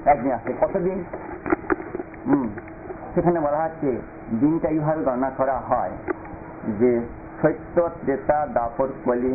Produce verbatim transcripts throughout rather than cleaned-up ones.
একদিন আসছে। কতদিন? হম সেখানে বলা হচ্ছে দিনটা এইভাবে গণনা করা হয় যে সত্য, ত্রেতা, দাপর, কলি,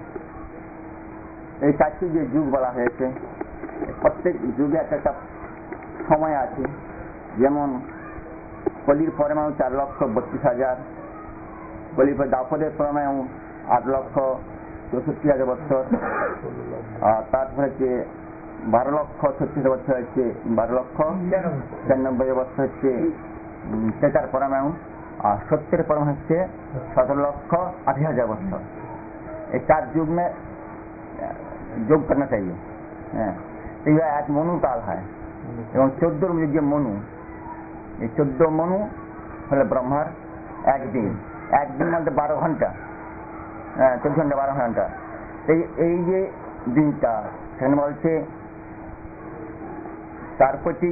এই চারটি যে যুগ বলা হয়েছে, প্রত্যেক যুগে একটা একটা সময় আছে। যেমন কলির পরমাণু চার লক্ষ বত্রিশ হাজার, কলির পর দাপরের পরমাণু আট লক্ষ চৌষট্টি হাজার বছর, আর তারপরে হচ্ছে বারো লক্ষ ছত্রিশ বছর হচ্ছে বারো লক্ষ ছিয়ানব্বই বছর হচ্ছে ত্রেতার পরমাণু, আর সত্যের পরমাণু হচ্ছে সতেরো লক্ষ আশি হাজার বছর। এই চার যুগ में যোগ करना चाहिए। হ্যাঁ, এই এক মনু কাল হয় এবং চোদ্দ যে মনু, এই চোদ্দ মনু হলো ব্রহ্মার একদিন। একদিন মধ্যে বারো ঘন্টা, হ্যাঁ চব্বিশ ঘন্টা বারো ঘন্টা। এই এই যে দিনটা সেখানে বলছে চার কোটি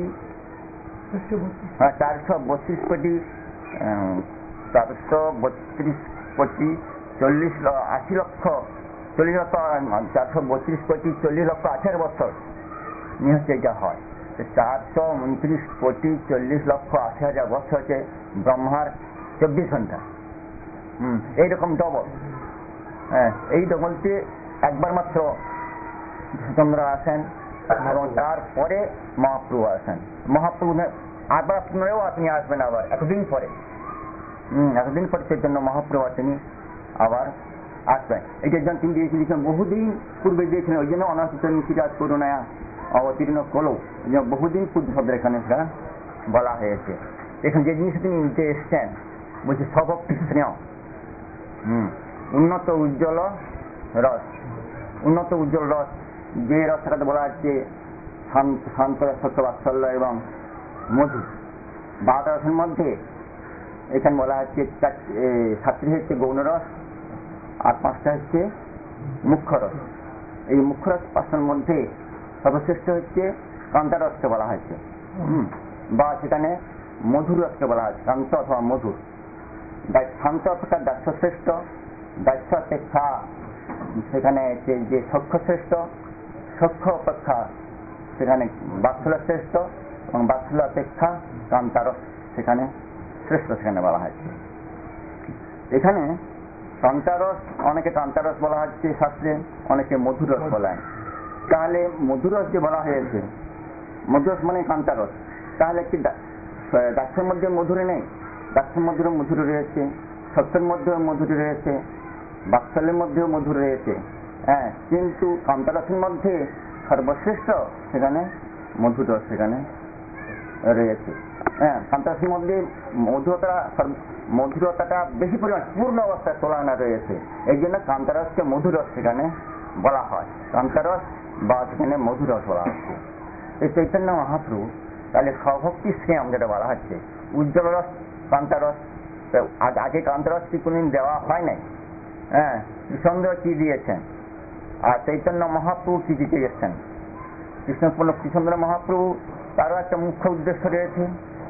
হ্যাঁ চারশো বত্রিশ কোটি চারশো বত্রিশ কোটি চল্লিশ আশি লক্ষ চল্লিশ লক্ষ চারশো বত্রিশ কোটি চল্লিশ লক্ষ আঠারো বছর নিয়ে হচ্ছে এটা হয়। চারশো উনত্রিশ কোটি চল্লিশ লক্ষ আশি হাজার বছর হচ্ছে ব্রহ্মার চব্বিশ ঘন্টা। হম এইরকম ডবল। হ্যাঁ এই ডবলটি একবার মাত্র চন্দ্র আসেন এবং তারপরে মহাপ্রভু আসেন। মহাপ্রভু আবার পুনরেও আপনি আসবেন আবার এতদিন পরে। হম এতদিন পরে চৈতন্য মহাপ্রভু তিনি আবার আসবেন। এটার জন্য তিনি দিয়েছিলেন বহুদিন পূর্বে দিয়েছিলেন, ওই জন্য অনাচিত নিশিরাজ করুণায় অবতীর্ণ করলো, বহুদিন পূর্ব শব্দের এখানে বলা হয়েছে। এখানে যে জিনিস তিনি নিতে এসছেন বলছে সভক্তি স্নেহ, হম উন্নত উজ্জ্বল রস। উন্নত উজ্জ্বল রস, যে রসটাকে বলা হচ্ছে শান্ত সত্য বাৎসল্য এবং মধু। বারোটা রসের মধ্যে এখানে বলা হচ্ছে সাতটি হচ্ছে গৌণরস আর পাঁচটা হচ্ছে মুখ্য রস। এই মুখ্য রস পাঁচটার মধ্যে সর্বশ্রেষ্ঠ হচ্ছে কান্তা রসকে বলা হয়েছে, হম বা সেখানে মধুর রসকে বলা হয়েছে কান্ত অথবা মধুর। শান্ত অপেক্ষা দাস্য শ্রেষ্ঠ, দাস্য অপেক্ষা সেখানে যে সখ্য শ্রেষ্ঠ, সখ্য অপেক্ষা সেখানে বাৎসল্য শ্রেষ্ঠ এবং বাৎসল্য অপেক্ষা কান্তারস সেখানে শ্রেষ্ঠ সেখানে বলা হয়েছে। এখানে কান্তারস, অনেকে কান্তারস বলা হচ্ছে শাস্ত্রে, অনেকে মধুরস বলা হয়। তাহলে মধুরস যে বলা হয়েছে, মধুরস মানে কান্তারস, তাহলে কি দাস্যের মধ্যে মধুরে নেই? দাস্যের মধ্যেও মধুর রয়েছে, সত্যের মধ্যেও মধুর রয়েছে, বাৎসল্যের মধ্যেও মধুর রয়েছে। হ্যাঁ, কিন্তু কান্তারসের মধ্যে সর্বশ্রেষ্ঠ সেখানে মধুর রস সেখানে রয়েছে। হ্যাঁ, কান্তারসের মধ্যে মধুরতা মধুরতাটা বেশি পরিমাণ পূর্ণ অবস্থায় তোলানো রয়েছে, এই জন্য কান্তারসকে মধুরস সেখানে বলা হয়। কান্তারস বা সেখানে মধুরস বলা হচ্ছে। এই চৈতন্য মহাপ্রভু তাহলে স্বভক্তি স্নেহ যেটা বলা হচ্ছে, উজ্জ্বল রস কান্তারস, আগে কান্তারস কি কোনদিন দেওয়া হয় নাই। হ্যাঁ, কৃষ্ণচন্দ্র কি দিয়েছেন আর চৈতন্য মহাপ্রভু কি দিতে গেছেন। কৃষ্ণপূর্ণ কৃষ্ণচন্দ্র মহাপ্রভু তারও একটা মুখ্য উদ্দেশ্য রয়েছে,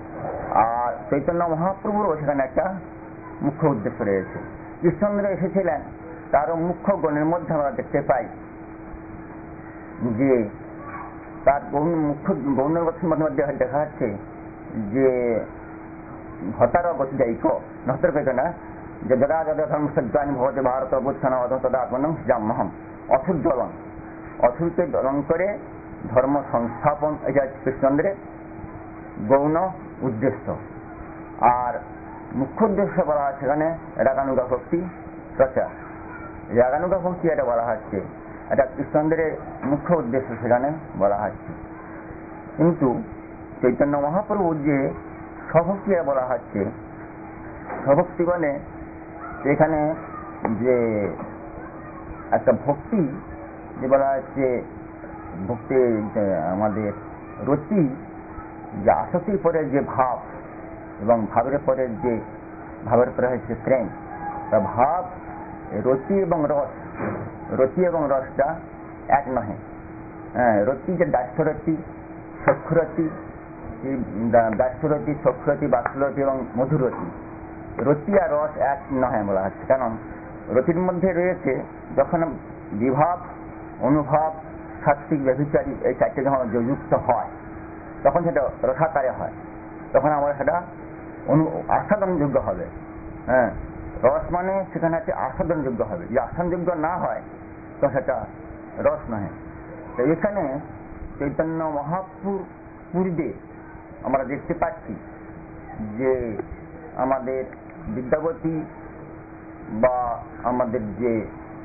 আর চৈতন্য মহাপ্রভুরও সেখানে একটা মুখ্য উদ্দেশ্য রয়েছে। কৃষ্ণচন্দ্র এসেছিলেন, তারও মুখ্য গণের মধ্যে আমরা দেখতে পাই যে তার মুখ্য গৌণের মধ্যে দেখা যাচ্ছে যে হতার গতি যাইক নহতর পেত না যে যদা যদা ধর্ম সজ্ঞান ভবতে ভারত অবস্থান তদা আত্মনম জাম্মহম। অসুর জ্বলন, অসুরকে জ্বলন করে ধর্ম সংস্থাপন, এটা কৃষ্ণচন্দ্রের গৌণ উদ্দেশ্য। আর মুখ্য উদ্দেশ্য বলা হয় সেখানে রাগানুগা ভক্তি প্রচার। রাগানুগা ভক্তি এটা বলা হচ্ছে, এটা কৃষ্ণচন্দ্রের মুখ্য উদ্দেশ্য সেখানে বলা হচ্ছে। কিন্তু চৈতন্য মহাপ্রভু যে স্বভক্তি বলা হচ্ছে, স্বভক্তি বলে এখানে যে একটা ভক্তি যে বলা হচ্ছে, ভক্তি আমাদের রতি, যে আসক্তির পরে যে ভাব এবং ভাবের পরে যে ভাবের পরে হচ্ছে প্রেম, তা ভাব রতি এবং রস, রতি এবং রসটা এক নহে। হ্যাঁ, রতি যে দাস্যরতি, সক্ষরতি, দাস্যরতি, সক্ষরতি, বাৎসল্যরতি এবং মধুরতি, রতি আর রস এক নহে বলা হচ্ছে। কারণ রতির মধ্যে রয়েছে যখন বিভাব, অনুভব, সাত্বিক, ব্যভিচারী এই চারটে যখন যুক্ত হয়, তখন সেটা রসাকারে হয়, তখন আমরা সেটা অনু আস্বাদনযোগ্য হবে। হ্যাঁ, রস মানে সেখানে আছে আস্বাদনযোগ্য হবে, যদি আস্বাদনযোগ্য না হয় তো সেটা রস নয়। তো এখানে চৈতন্য মহাপুরীতে আমরা দেখতে পাচ্ছি যে আমাদের বিদ্যাপতি বা আমাদের যে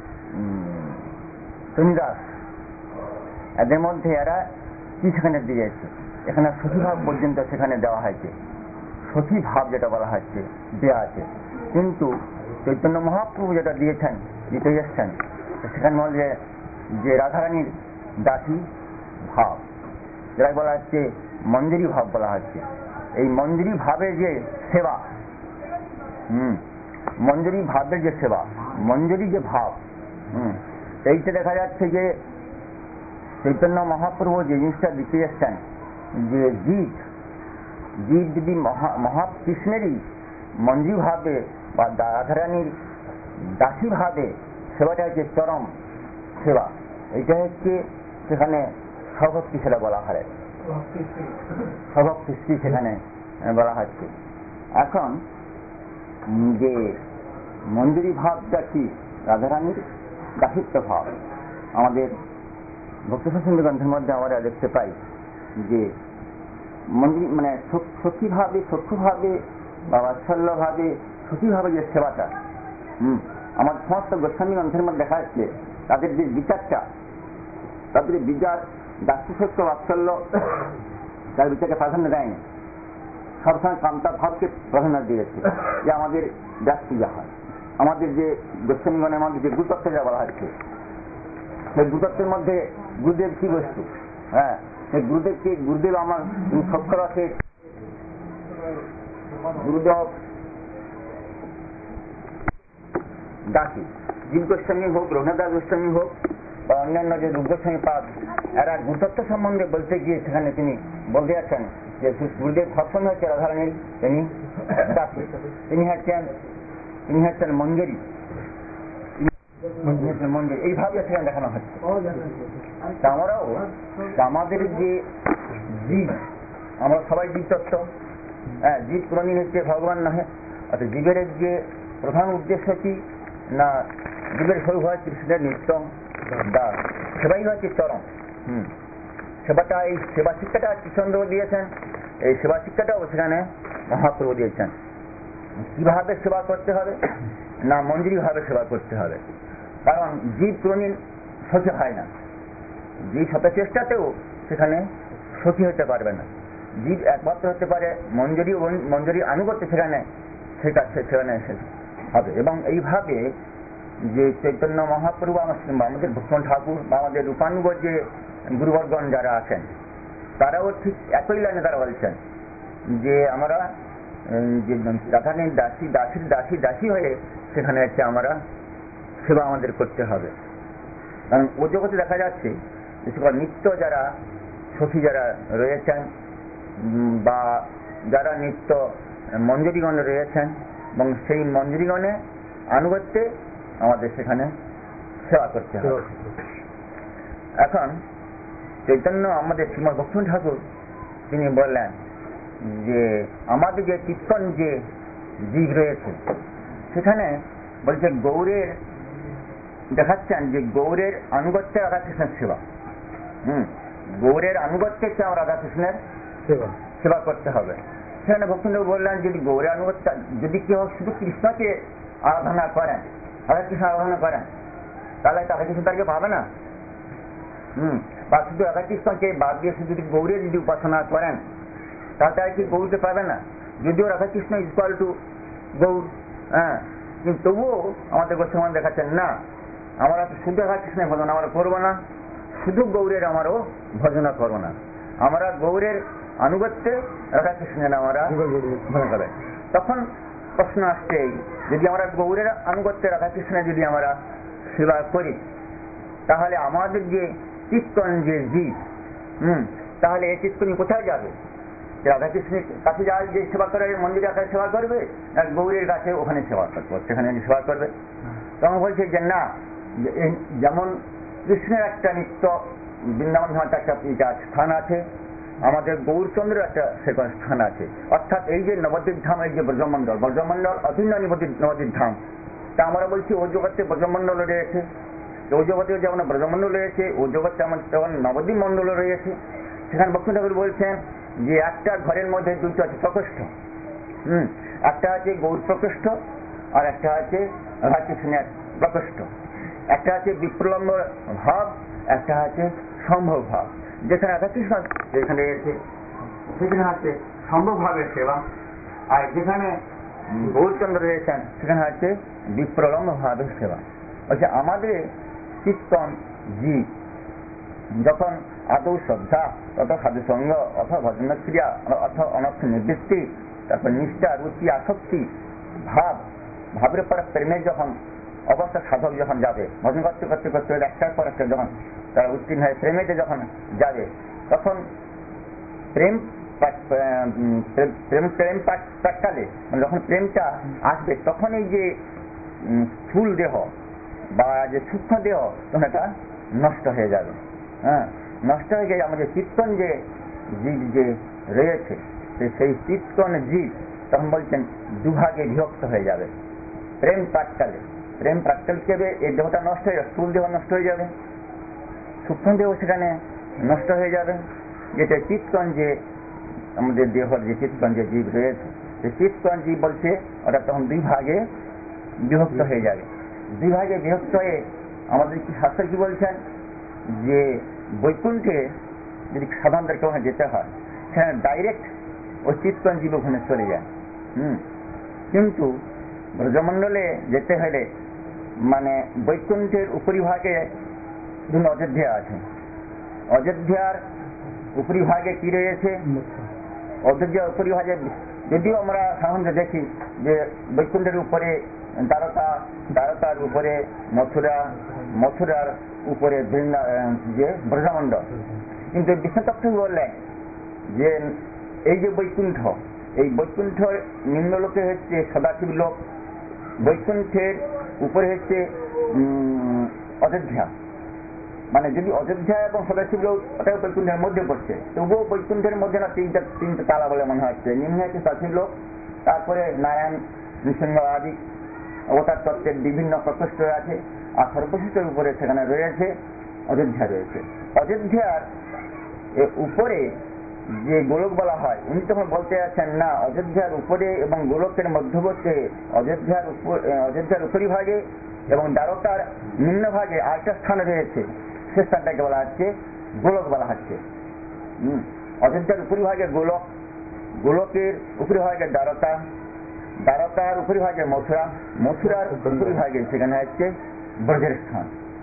চন্দ্রাস, এদের মধ্যে এরা কি সেখানে দিয়েছে, এখানে সখীভাব পর্যন্ত সেখানে দেওয়া হয়েছে, সখী ভাব যেটা বলা হচ্ছে দেওয়া আছে। কিন্তু চৈতন্য মহাপ্রভু যেটা দিয়েছেন, দিতে এসছেন, সেখানে বলছে যে রাধারানীর দাসী ভাব, যেটা বলা হচ্ছে মঞ্জুরি ভাব বলা হচ্ছে। এই মঞ্জুরি ভাবের যে সেবা, হম মঞ্জুরি ভাবের যে সেবা, মঞ্জুরি যে ভাব, হম এইটা দেখা যাচ্ছে যে চৈতন্য মহাপ্রভু যে জিনিসটা দিতে এসছেন, যে জীব জীব যদি মহা মহাকৃষ্ণেরই মঞ্জুরি ভাবে বা রাধারানীর দাসী ভাবে সেবাটা হচ্ছে চরম সেবা। এটা হচ্ছে সেখানে স্বভক্তি, সেটা বলা হয় স্বভক্তি স্ত্রী সেখানে বলা হচ্ছে। এখন যে মঞ্জুরি ভাবটা কি, রাধারানীর দাসিত্ব ভাব। আমাদের ভক্তিপ্রসঙ্গ গ্রন্থের মধ্যে আমরা দেখতে পাই যে মঞ্জুরি মানে সখীভাবে সখ্যভাবে বা বাৎসল্যভাবে সখীভাবে যে সেবাটা, হম আমার সমস্ত গোস্বামী গ্রন্থের মধ্যে দেখা যাচ্ছে তাদের যে বিচারটা, তাদের বিচার দাসসত্য বাৎসল্য তার বিচারকে প্রাধান্য দেয়নি, সবসময় কামতা ভাবকে প্রাধান্য দিয়েছে। যে আমাদের ব্যাস পূজা হয়, আমাদের যে গোস্বামীগণের মধ্যে যে গুরুতত্ত্ব যা বলা হচ্ছে, সেই গুরুতত্ত্বের মধ্যে গুরুদেব কি বস্তু, হ্যাঁ সেই গুরুদেবকে গুরুদেব আমার সক্ষর আছে, গুরুদেব দাসী জীব গোস্বামী হোক, রঘুনাথ গোস্বামী হোক বা অন্যান্য যে রূপ গোস্বামী পাদ, এরা গুরুতত্ত্ব সম্বন্ধে বলতে গিয়ে সেখানে তিনি বলতে যাচ্ছেন যে গুরুদেব সবসময় হচ্ছে রাধারানীর তিনি দাসী, তিনি হচ্ছেন তিনি হচ্ছেন মঞ্জুরি মঞ্জুরি এইভাবে সেখানে দেখানো হচ্ছে। আমরাও আমাদের যে জীব, আমরা সবাই জীব তত্ত্ব, হ্যাঁ জীব কোনদিন হচ্ছে ভগবান নহে। অর্থাৎ জীবের যে প্রধান উদ্দেশ্য কি না, জীবের স্বরূপ হয় কৃষ্ণের নিত্যম দাস, সেবাই হচ্ছে চরম। হম সেবাটা, এই সেবা শিক্ষাটা কৃষ্ণদেব দিয়েছেন, এই সেবা শিক্ষাটাও সেখানে মহাপ্রভু দিয়েছেন। কিভাবে সেবা করতে হবে না, মঞ্জুরি ভাবে সেবা করতে হবে। কারণ জীব কোনদিন সখী হয় না, জীব শত চেষ্টাতেও সেখানে সখী হতে পারবে না। জীব একমাত্র হতে পারে মঞ্জুরি, মঞ্জুরি আনুগত্য সেখানে সেটা সেখানে হবে। এবং এইভাবে যে চৈতন্য মহাপ্রভু আমাদের ভূষণ ঠাকুর বা আমাদের রূপানুগ যে গুরুবর্গণ যারা আছেন, তারাও ঠিক একই লাইনে তারা বলছেন যে আমরা যে রাধারানীর দাসী দাসীর দাসী দাসী হয়ে সেখানে হচ্ছে আমরা সেবা আমাদের করতে হবে। কারণ ও জগতে দেখা যাচ্ছে যে সকল নিত্য যারা সখী যারা রয়েছেন বা যারা নিত্য মঞ্জুরিগণে রয়েছেন, এবং সেই মঞ্জুরিগণে আনুগত্যে আমাদের সেখানে সেবা করতে হবে। এখন চৈতন্য আমাদের শ্রীমৎ ভক্তি ঠাকুর তিনি বললেন যে আমাদের যে চিত্তন যে জীব রয়েছে সেখানে বলছে গৌরের দেখাচ্ছেন যে গৌরের আনুগত্যে রাধাকৃষ্ণের সেবা, হম গৌরের আনুগত্যে চাও রাধাকৃষ্ণের সেবা সেবা করতে হবে। সেখানে ভক্তিদেব বললেন যদি গৌরের আনুগত্য, যদি কেউ শুধু কৃষ্ণকে আরাধনা করেন, রাধাকৃষ্ণ আরাধনা করেন, তাহলে রাধাকৃষ্ণ তাকে পাবে না। হম বা শুধু রাধাকৃষ্ণকে বাদ দিয়ে শুধু যদি গৌরের যদি উপাসনা করেন, তাহলে তারা কি গৌরকে পাবে না। যদিও রাধাকৃষ্ণ ইকুয়াল টু গৌর, হ্যাঁ কিন্তু তবুও আমাদের গোস্বামী দেখাচ্ছেন না, আমরা শুধু রাধাকৃষ্ণের ভজনা আমরা করবো না, শুধু গৌরের আমারও ভজনা করবো না, আমরা গৌরের আনুগত্যে রাধাকৃষ্ণের আমরা ভজনা করবে। তখন প্রশ্ন আসছে, যদি আমরা গৌরের আনুগত্যে রাধাকৃষ্ণের যদি আমরা সেবা করি, তাহলে আমাদের যে চিত্তন যে জীব, হম তাহলে এই চিত্তনি কোথায় যাবে? রাধাকৃষ্ণের কাছে যা যে সেবা করে মন্দিরের কাছে সেবা করবে, না গৌরের কাছে ওখানে সেবা করবে, সেখানে সেবা করবে। তখন বলছে যে না, যেমন কৃষ্ণের একটা নিত্য বৃন্দাবন ধামে একটা স্থান আছে, আমাদের গৌরচন্দ্রের একটা সেখানে স্থান আছে। অর্থাৎ এই যে নবদ্বীপ ধাম, এই যে ব্রজমণ্ডল, ব্রজমণ্ডল অভিন্ন নবদ্বীপ ধাম, তা আমরা বলছি ও জগতে ব্রজমণ্ডল রয়েছে, ও জগতে যেমন ব্রজমণ্ডল রয়েছে, ও জগতে আমার যেমন নবদ্বীপ মণ্ডল রয়েছে। সেখানে ভক্তি ঠাকুর বলছেন যে একটা ঘরের মধ্যে দুটো আছে প্রকোষ্ঠ। হম একটা আছে গৌর প্রকোষ্ঠ, আর একটা আছে রাধাকৃষ্ণের প্রকোষ্ঠ। একটা আছে বিপ্লম্ব ভাব, একটা আছে সম্ভব ভাব। যেখানে রাধাকৃষ্ণ যেখানে রয়েছে সেখানে আছে সম্ভব ভাবের সেবা, আর যেখানে গৌরচন্দ্র রয়েছেন সেখানে আছে বিপ্লম্ব ভাবের সেবা। বলছে আমাদের চিত্তন জীব যখন আদৌ শ্রদ্ধা, তত সাধুসঙ্গ, অথ ভজন ক্রিয়া, অথ অনর্থ নিবৃত্তি, তারপর নিষ্ঠা, রুচি, আসক্তি, ভাব, ভাবের পর প্রেমের যখন অবস্থা সাধক যখন যাবে, ভজন করতে করতে করতে একটার পর একটা যখন তারা উত্তীর্ণ হয়ে প্রেমেতে যখন যাবে, তখন প্রেম প্রেম প্রেম প্রাক্কালে মানে যখন প্রেমটা আসবে, তখন এই যে স্থূল দেহ বা যে সূক্ষ্ম দেহ তখন এটা নষ্ট হয়ে যাবে। হ্যাঁ, নষ্ট হয়ে গিয়ে আমাদের চিত্তন যে জীব যে রয়েছে, সেই চিত্তন জীব তখন বলছেন দুভাগে বিভক্ত হয়ে যাবে। প্রেম প্রাক্কালে, প্রেম প্রাক্কাল হিসেবে এই দেহটা নষ্ট হয়ে যাবে, স্থূল দেহ নষ্ট হয়ে যাবে, সূক্ষ্ম দেহ সেখানে নষ্ট হয়ে যাবে। যেটা চিত্তন যে আমাদের দেহর যে চিত্তন যে জীব রয়েছে, সেই চিত্তন জীব বলছে ওটা তখন দুই ভাগে বিভক্ত হয়ে যাবে। দুই ভাগে বিভক্ত হয়ে আমাদের কি শাস্ত্র কি বলছেন যে বৈকুণ্ঠে যদি সাধারণদেরকে ওখানে যেতে হয়, সেখানে ডাইরেক্ট ওই চিত্তন জীব ওখানে চলে যায়। হম কিন্তু ব্রজমণ্ডলে যেতে হলে মানে বৈকুণ্ঠের উপরিভাগে ধরুন অযোধ্যা আছে, অযোধ্যার উপরিভাগে কি রয়েছে, অযোধ্যার উপরিভাগে যদিও আমরা সাধারণত দেখি যে বৈকুণ্ঠের উপরে দ্বারকা, দ্বারকার উপরে মথুরা, মথুরার উপরে বৃন্দা যে ব্রজমণ্ডল, কিন্তু বিষ্ণুতত্ত্ব বললেন যে এই যে বৈকুণ্ঠ, এই বৈকুণ্ঠ নিম্নলোকে হচ্ছে সদাশিব লোক, বৈকুণ্ঠের উপরে হচ্ছে অযোধ্যা। মানে যদি অযোধ্যা এবং সদাশিব লোক ওটা বৈকুণ্ঠের মধ্যে পড়ছে, তবুও বৈকুণ্ঠের মধ্যে না তিনটা তিনটা তালা বলে মনে হচ্ছে। নিম্নে হচ্ছে সদাশিব লোক, তারপরে নারায়ণ, নৃসিংহ আদি অবতার তত্ত্বের বিভিন্ন প্রকোষ্ঠ আছে, আর সর্বশিষ্টের উপরে সেখানে রয়েছে অযোধ্যা রয়েছে। অযোধ্যার উপরে যে গোলক বলা হয়, উনি তখন বলতে আছেন না, অযোধ্যার উপরে এবং গোলকের মধ্যবর্তী অযোধ্যার উপর অযোধ্যার উপরিভাগে এবং দ্বারকার নিম্নভাগে আরেকটা স্থান রয়েছে, সে স্থানটাকে বলা হচ্ছে গোলক বলা হচ্ছে। হম অযোধ্যার উপরিভাগে গোলক, গোলকের উপরিভাগে দ্বারকা, দ্বারকার উপরিভাগে মথুরা, মথুরার উপরিভাগে সেখানে হচ্ছে ব্রজের স্থান।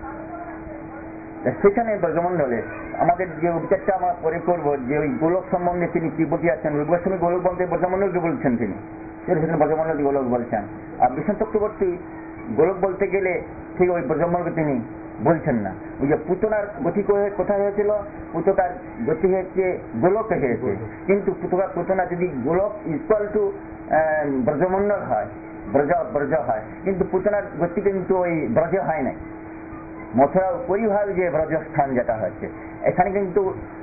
সেখানে ব্রজমণ্ডলে আমাদের যে বিচারটা আমরা পরে করবো, যে ওই গোলক সম্বন্ধে তিনি কি বলিয়াছেন, গোস্বামী গোলক বলতে ব্রজমণ্ডলকে বলছেন, তিনি সেখানে ব্রজমণ্ডল গোলক বলছেন। আর বিষ্ণু চক্রবর্তী গোলক বলতে গেলে ঠিক ওই ব্রজমণ্ডলকে তিনি বলছেন না। ওই যে পুতনার গতি কোথায় হয়েছিল, পুতনার গতি হচ্ছে গোলকে হয়েছে, কিন্তু পুতনা পুতনা যদি গোলক ইকুয়াল টু ব্রজমণ্ডল হয়, ব্রজ ব্রজ হয়, কিন্তু পুতনার গতি কিন্তু ওই ব্রজে হয় নাই। মথুরা উপরিভাবে যে ব্রজস্থান যেটা হচ্ছে, এখানে কিন্তু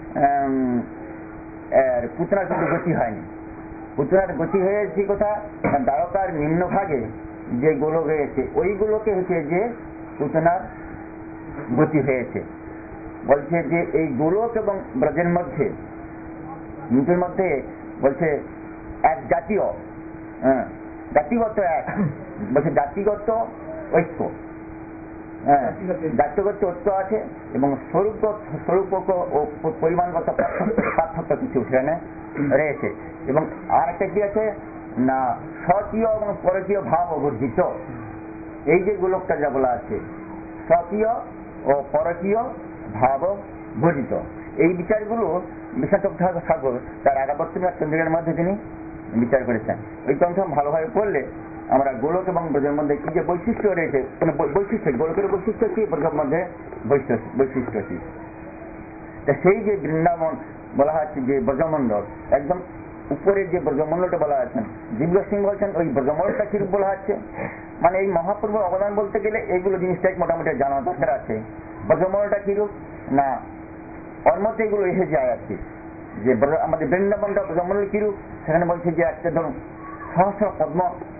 পুতনার কিন্তু গতি হয়নি। পুতনার গতি হয়েছে কোথা, দ্বারকার নিম্নভাগে যে গোলক হয়েছে, ওই গোলকে হচ্ছে যে পুতনার গতি হয়েছে। বলছে যে এই গোলক এবং ব্রজের মধ্যে নিজের মধ্যে বলছে এক জাতীয় হ্যাঁ জাতিগত এক বলছে জাতিগত ঐক্য, হ্যাঁ জাতিগত ঐক্য আছে এবং স্বরূপ স্বরূপক ও পরিমাণগত পার্থক্য কিছু সেখানে রয়েছে। এবং আর একটা কি আছে না, স্বকীয় এবং পরকীয় ভাব অবর্জিত। এই যে গোলকটা যা বলা আছে, স্বকীয় ও পরকীয় ভাব বর্জিত, এই বিচারগুলো বিশ্বচক্র ঠাকুর তার আগাবর্তনী চন্দ্রিকার মধ্যে তিনি বিচার করেছেন। ওই গ্রন্থ ভালোভাবে পড়লে আমরা গোলক এবং ব্রজের মধ্যে কি যে বৈশিষ্ট্য রয়েছে, কোনো বৈশিষ্ট্য, গোলকের বৈশিষ্ট্য কি, ব্রজের মধ্যে বৈশিষ্ট্য কি, সেই যে বৃন্দাবন বলা হচ্ছে যে ব্রজমণ্ডল, একদম উপরের যে ব্রজমণ্ডলটা বলা আছেন, দিব্য সিং বলছেন ওই ব্রজমণ্ডলটা কিরূপ বলা হচ্ছে। মানে এই মহাপ্রভুর অবদান বলতে গেলে এইগুলো জিনিসটাই মোটামুটি জানা দরকার আছে। ব্রজমণ্ডলটা কিরূপ না, ওর মধ্যে এগুলো এসে যায় আর কি। যে আমাদের বৃন্দাবনটা ব্রহ্মণী কিরূপ, সেখানে বলছে যে একটা ধরুন সহস্র পদ্ম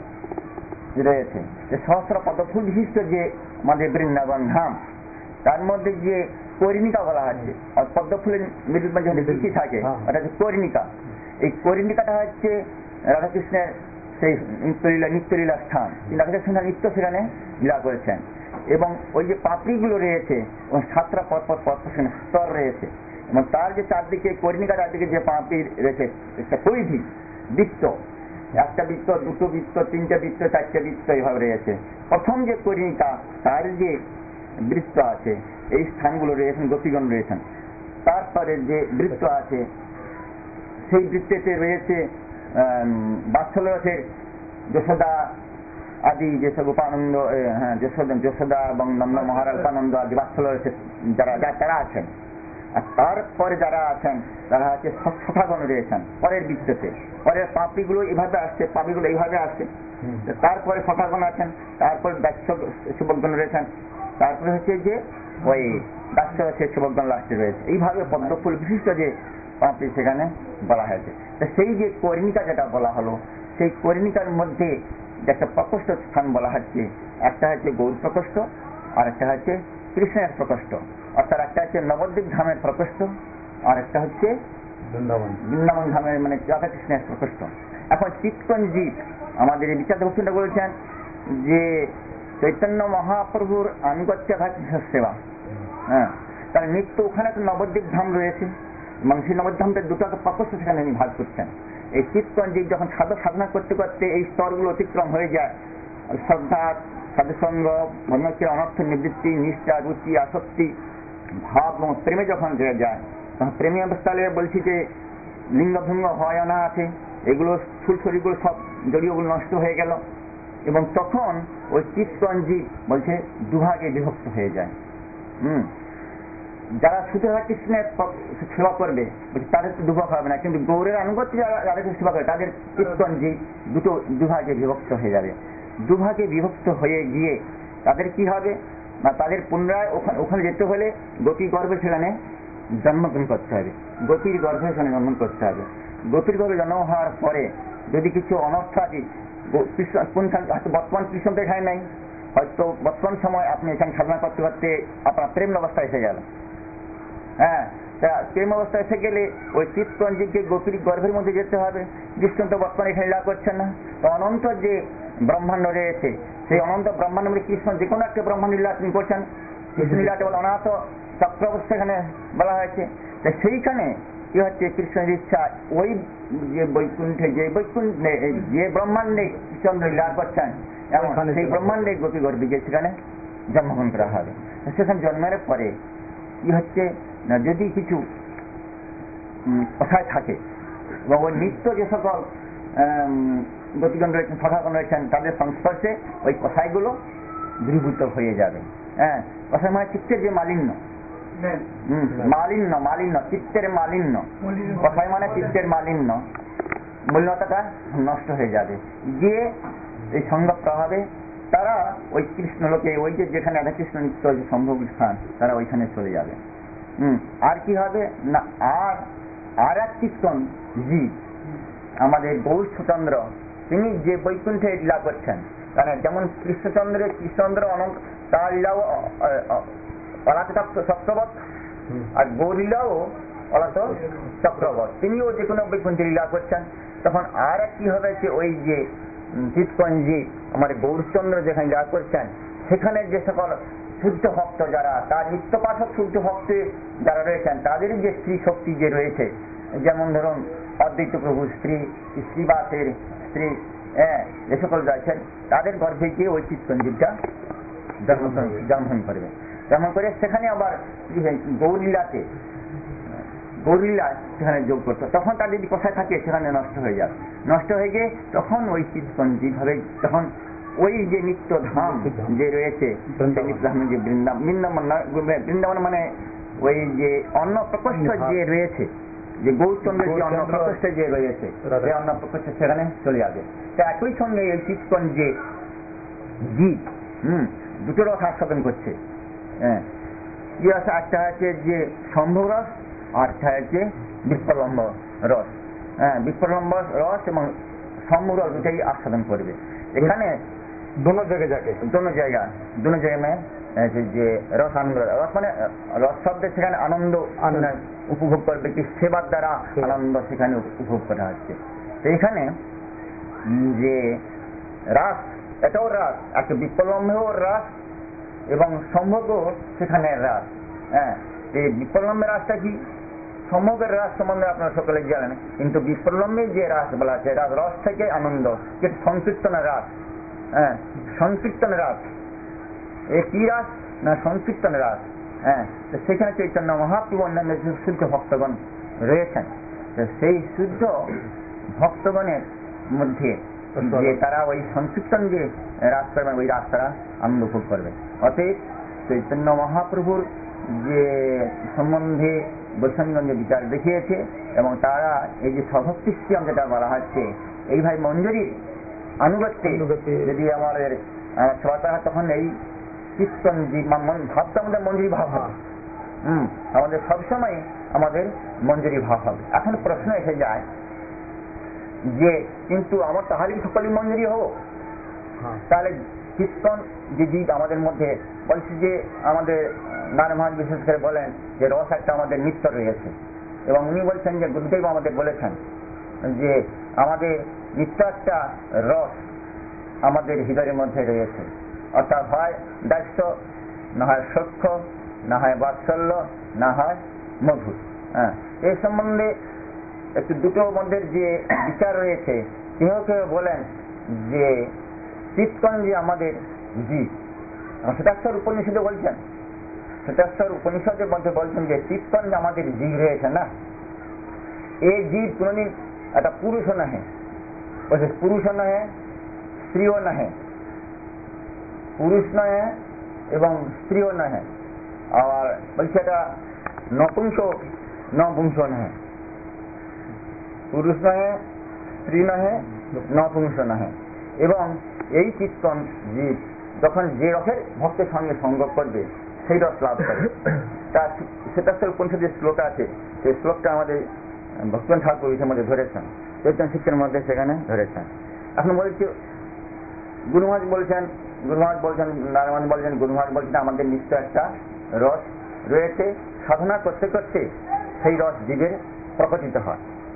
রয়েছে, যে সহস্র পদ্মফুল বিশিষ্ট যে আমাদের বৃন্দাবন ধাম, তার মধ্যে যে কর্ণিকা বলা হচ্ছে, পদ্মফুলের মিডিল মাঝে বেশি থাকে, ওটা হচ্ছে কর্ণিকা। এই কর্ণিকাটা হচ্ছে রাধাকৃষ্ণের সেই নিত্যলীলা নিত্যলীলা স্থান। তিনি রাধাকৃষ্ণ নিত্য সেখানে লীলা করেছেন। এবং ওই যে পাপড়িগুলো রয়েছে, সাতটা পরপর পরপর স্তর রয়েছে, এবং তার যে চারদিকে কর্ণিকা চারদিকে যে পাপড়ি রয়েছে, একটা পরিধি বৃত্ত, একটা বৃত্ত, দুটো বৃত্ত, তিনটে বৃত্ত, চারটে বৃত্ত এইভাবে রয়েছে। প্রথম যে কর্ণিকা তার যে বৃত্ত আছে, এই স্থানগুলো রয়েছেন গোপীগণ রয়েছেন। তারপরে যে বৃত্ত আছে, সেই বৃত্তেতে রয়েছে বাৎসল্য রসের যশোদা আদি যেসব উপানন্দ, হ্যাঁ যশোদা যশোদা এবং নন্দ মহারাল্পানন্দ আদি বাৎসল্য রসের যারা তারা আছেন। আর তারপরে যারা আছেন তারা হচ্ছে সখাগণ রয়েছেন পরের বৃত্ততে। পরের পাপড়িগুলো এইভাবে আসছে, পাপড়িগুলো এইভাবে আসছে, তারপরে সখাগণ আছেন, তারপরে দাস্য সেবকগণ রয়েছেন, তারপরে হচ্ছে যে ওই দাস্য সেবকগণ লাস্টে রয়েছে। এইভাবে পদ্মফুল বিশিষ্ট যে পাপড়ি সেখানে বলা হয়েছে। সেই যে কর্ণিকা যেটা বলা হলো, সেই কর্ণিকার মধ্যে একটা প্রকোষ্ঠ স্থান বলা হচ্ছে, একটা হচ্ছে গৌর প্রকোষ্ঠ, আর একটা হচ্ছে কৃষ্ণের প্রকোষ্ঠ, অর্থাৎ একটা হচ্ছে নবদ্বীপ ধামের প্রকোষ্ঠ, আর একটা হচ্ছে বৃন্দাবন বৃন্দাবন ধামের মানে রাধাকৃষ্ণের প্রকোষ্ঠ। এখন চিৎকঞ্জিত আমাদের এই বিচার ভূষণটা বলেছেন যে চৈতন্য মহাপ্রভুর আনুগত্য রাধাকৃষ্ণ সেবা, হ্যাঁ তার নিত্য ওখানে একটা নবদ্বীপ ধাম রয়েছে, এবং সেই নবদ্বীপ ধামটা দুটো প্রকোষ্ঠ সেখানে তিনি ভাগ করছেন। এই চিৎকঞ্জিত যখন সাধক সাধনা করতে করতে এই স্তরগুলো অতিক্রম হয়ে যায়, শ্রদ্ধা, সাধুসঙ্গ, মনোচ্ছের অনর্থ নিবৃত্তি, নিষ্ঠা, রুচি, আসক্তি, ভাব এবং প্রেমে যখন রয়ে যায়, তখন প্রেমী অবস্থায় বলছি যে লিঙ্গভঙ্গ হয় না আছে, এগুলো স্থূল শরীরগুলো সব জড়িয়গুলো নষ্ট হয়ে গেল, এবং তখন ওই চিৎকঞ্জিত বলছে দুভাগে বিভক্ত হয়ে যায়। হম যারা শুধু রাধাকৃষ্ণের সেবা করবে তাদের তো দুভাগ হবে না, কিন্তু গৌরের আনুগত্য যারা রাধাকৃষ্ণ সেবা করে তাদের চিৎকঞ্জিত দুটো দুভাগে বিভক্ত হয়ে যাবে। দুভাগে বিভক্ত হয়ে গিয়ে তাদের কি হবে না, তাদের পুনরায় ওখানে ওখানে যেতে হলে গোপী গর্ভে সেখানে জন্মগ্রহণ করতে হবে, গোপীর গর্ভে সেখানে জন্মগ্রহণ করতে হবে। গোপীর গর্ভে জন্ম হওয়ার পরে যদি কিছু অনর্থ আছে, বর্তমান কৃষ্ণ তো এখানে নাই, হয়তো বর্তমান সময় আপনি এখানে সাধনা করতে করতে আপনার প্রেম অবস্থা এসে গেল, হ্যাঁ প্রেম অবস্থা এসে গেলে ওই চিৎকঞ্জিতকে গোপীর গর্ভের মধ্যে যেতে হবে। কৃষ্ণ তো বর্তমানে এখানে লীলা করছেন না, তো অনন্ত যে ব্রহ্মাণ্ড রয়েছে, সেই অনন্ত ব্রহ্মাণ্ড মধ্যে কৃষ্ণ যে কোনো একটা ব্রহ্মাণ্ড লীলা তিনি করছেন। কৃষ্ণ লীলাটা বলে অনাথ চক্র অবস্থা এখানে বলা হয়েছে। সেইখানে কি হচ্ছে, কৃষ্ণের ইচ্ছা ওই যে বৈকুণ্ঠে যে বৈকুণ্ঠে যে ব্রহ্মাণ্ডে কৃষ্ণ লীলা করছেন, এমন সেই ব্রহ্মাণ্ডে গোপী গর্ভে গিয়ে সেখানে জন্মগ্রহণ করা হবে। সেখানে জন্মের পরে কি হচ্ছে না, যদি কিছু কথায় থাকে এবং ওই নিত্য যে সকল গতিগণ রয়েছেন, সখাগণ রয়েছেন, তাদের সংস্পর্শে ওই কথাইগুলো দূরীভূত হয়ে যাবে। হ্যাঁ কথায় মানে চিত্তের যে মালিন্য, হম মালিন্য মালিন্য চিত্তের মালিন্য, কথায় মানে চিত্তের মালিন্য, মলিনতাটা নষ্ট হয়ে যাবে। গিয়ে এই সঙ্গ প্রভাবে তারা ওই কৃষ্ণলোকে, ওই যে যেখানে রাধাকৃষ্ণ নিত্য যে সম্ভব স্থান, তারা ওইখানে চলে যাবে। হম আর কি হবে না, আর আর এক কীর্তন জি আমাদের গৌরচন্দ্র, তিনি যে বৈকুণ্ঠে লীলা করছেন, মানে যেমন কৃষ্ণচন্দ্রের কৃষ্ণচন্দ্র অনন্ত তার লীলাও অলাত চক্রবত, আর গৌর লীলাও অলাত চক্রবত, তিনিও যে কোনো বৈকুণ্ঠে লীলা করছেন। তখন আর এক কি হবে যে ওই যে চিৎকঞ্জিত আমাদের গৌরচন্দ্র যেখানে লীলা করছেন, সেখানে যে সকল শুদ্ধ ভক্ত যারা, তার নিত্য পাঠক শুদ্ধ ভক্ত যারা রয়েছেন, তাদেরই যে স্ত্রী শক্তি যে রয়েছে, যেমন ধরুন অদ্বৈত প্রভুর স্ত্রী, শ্রীবাসের স্ত্রী, হ্যাঁ যে সকল রয়েছেন, তাদের গর্ভে গিয়ে ওই চিৎকঞ্জিতটা জন্মগ্রহণ করবে। জন্ম করে সেখানে আবার গৌরলীলাতে গৌরলীলা সেখানে যোগ করতো। তখন তার যদি কোথায় থাকে সেখানে নষ্ট হয়ে যাবে, নষ্ট হয়ে গিয়ে তখন ওই চিৎকঞ্জিত ভাবে, তখন ওই যে নিত্য ধাম যে রয়েছে, যে বৃন্দাবন বৃন্দাবন বৃন্দাবন মানে ওই যে অন্ন প্রকোষ্ঠ যে রয়েছে, যে গৌরচন্দ্রের যে অন্ন প্রকোষ্ঠ যে রয়েছে, সেই অন্ন প্রকোষ্ঠ সেখানে চলে যাবে। তা একই সঙ্গে এই চিৎকঞ্জিত গীত হম দুটো রস আস্বাদন করছে। হ্যাঁ কি রস? একটা হচ্ছে যে সম্ভব রস, আর একটা হচ্ছে বিপ্রলম্ব রস, হ্যাঁ বিপ্রলম্ব রস এবং সম্মূঢ় দুটাই আস্বাদন করবে। এখানে दोनों जगह जाके दोनों জায়গা दोनों জায়গা में যে রস আনন্দ, রস মানে রস শব্দে সেখানে আনন্দ উপভোগ করবে, কি সেবার দ্বারা আনন্দ সেখানে উপভোগ করা হচ্ছে। তো এখানে যে রাস, এটাও রাস, একটা বিপ্লম্বেও রাস এবং সম্ভোগও সেখানে রাস। হ্যাঁ, এই বিপ্লম্বের রাসটা কি, সম্ভোগের রাস সম্বন্ধে আপনারা সকলে জানেন, কিন্তু বিপ্লম্বে যে রাস বলা আছে এটা রস থেকে আনন্দ, যেটা সংকীর্তন রাস। হ্যাঁ, সংকীর্তন রাস, এ কি রাস না সংকীর্তন রাস। হ্যাঁ, তো সেখানে চৈতন্য মহাপ্রভু অন্যান্য শুদ্ধ ভক্তগণ রয়েছেন। তো সেই শুদ্ধ ভক্তগণের মধ্যে যে তারা ওই সংকীর্তন যে রাস করবেন ওই রাস তারা আনন্দ ভোগ করবে। অতএব চৈতন্য মহাপ্রভুর যে সম্বন্ধে বৈষ্ণবগণ যে বিচার দেখিয়েছে এবং তারা এই যে স্বভক্তিশ্রম যেটা বলা হচ্ছে এইভাবে মঞ্জুরির আনুগত্যে যদি আমাদের শ্রোতা হয় তখন এই কীর্তন ভাবটা আমাদের মঞ্জুরি ভাব হবে। হম আমাদের সবসময় আমাদের মঞ্জুরি ভাব হবে। এখন প্রশ্ন এসে যায় যে কিন্তু আমার তাহলে সকলেই মঞ্জুরি হবো, তাহলে কীর্তন যে দিক আমাদের মধ্যে বলছি যে আমাদের নারায়ণ মহারাজ বিশেষ করে বলেন যে রস একটা আমাদের নিত্য রয়েছে এবং উনি বলছেন যে গুরুদেব আমাদের বলেছেন যে আমাদের নিত্য একটা রস আমাদের হৃদয়ের মধ্যে রয়েছে, অর্থাৎ হয় দাস্য, না হয় সখ্য, না হয় বাৎসল্য, না হয় মধুর। হ্যাঁ, এই সম্বন্ধে একটু দুটো মধ্যে যে বিচার রয়েছে, কেউ কেউ বলেন যে কীর্তন যে আমাদের জীব, শ্বেতাক্ষর উপনিষদে বলছেন, শ্বেতাক্ষর উপনিষদের মধ্যে বলছেন যে কীর্তন যে আমাদের জীব রয়েছে না, এই জীব কোনদিন একটা পুরুষও নহে, বলছে পুরুষও নহে, স্ত্রীও নহে, পুরুষ নহে এবং স্ত্রীও নহে, আর বলছে এটা নপুংস নপুংস নহে, পুরুষ নহে, স্ত্রী নহে, নপুংস নহে। এবং এই কীর্তন জীব যখন যে রসের ভক্তের সঙ্গে সঙ্গ করবে সেই রস লাভ করে। তা সেটা উপনিষদের শ্লোক আছে, সেই শ্লোকটা আমাদের ভক্তন ঠাকুর ইসের মধ্যে ধরেছেন, চৈতন্য শিক্ষার মধ্যে সেখানে ধরেছেন। এখন বলছি গুরু মহারাজ বলছেন, গুরু মহারাজ বলছেন, নারায়ণ বলছেন, গুরু মহারাজ বলছেন আমাদের নিশ্চয় একটা রস রয়েছে, সাধনা করতে করতে সেই রস জীবের প্রকটিত হয়।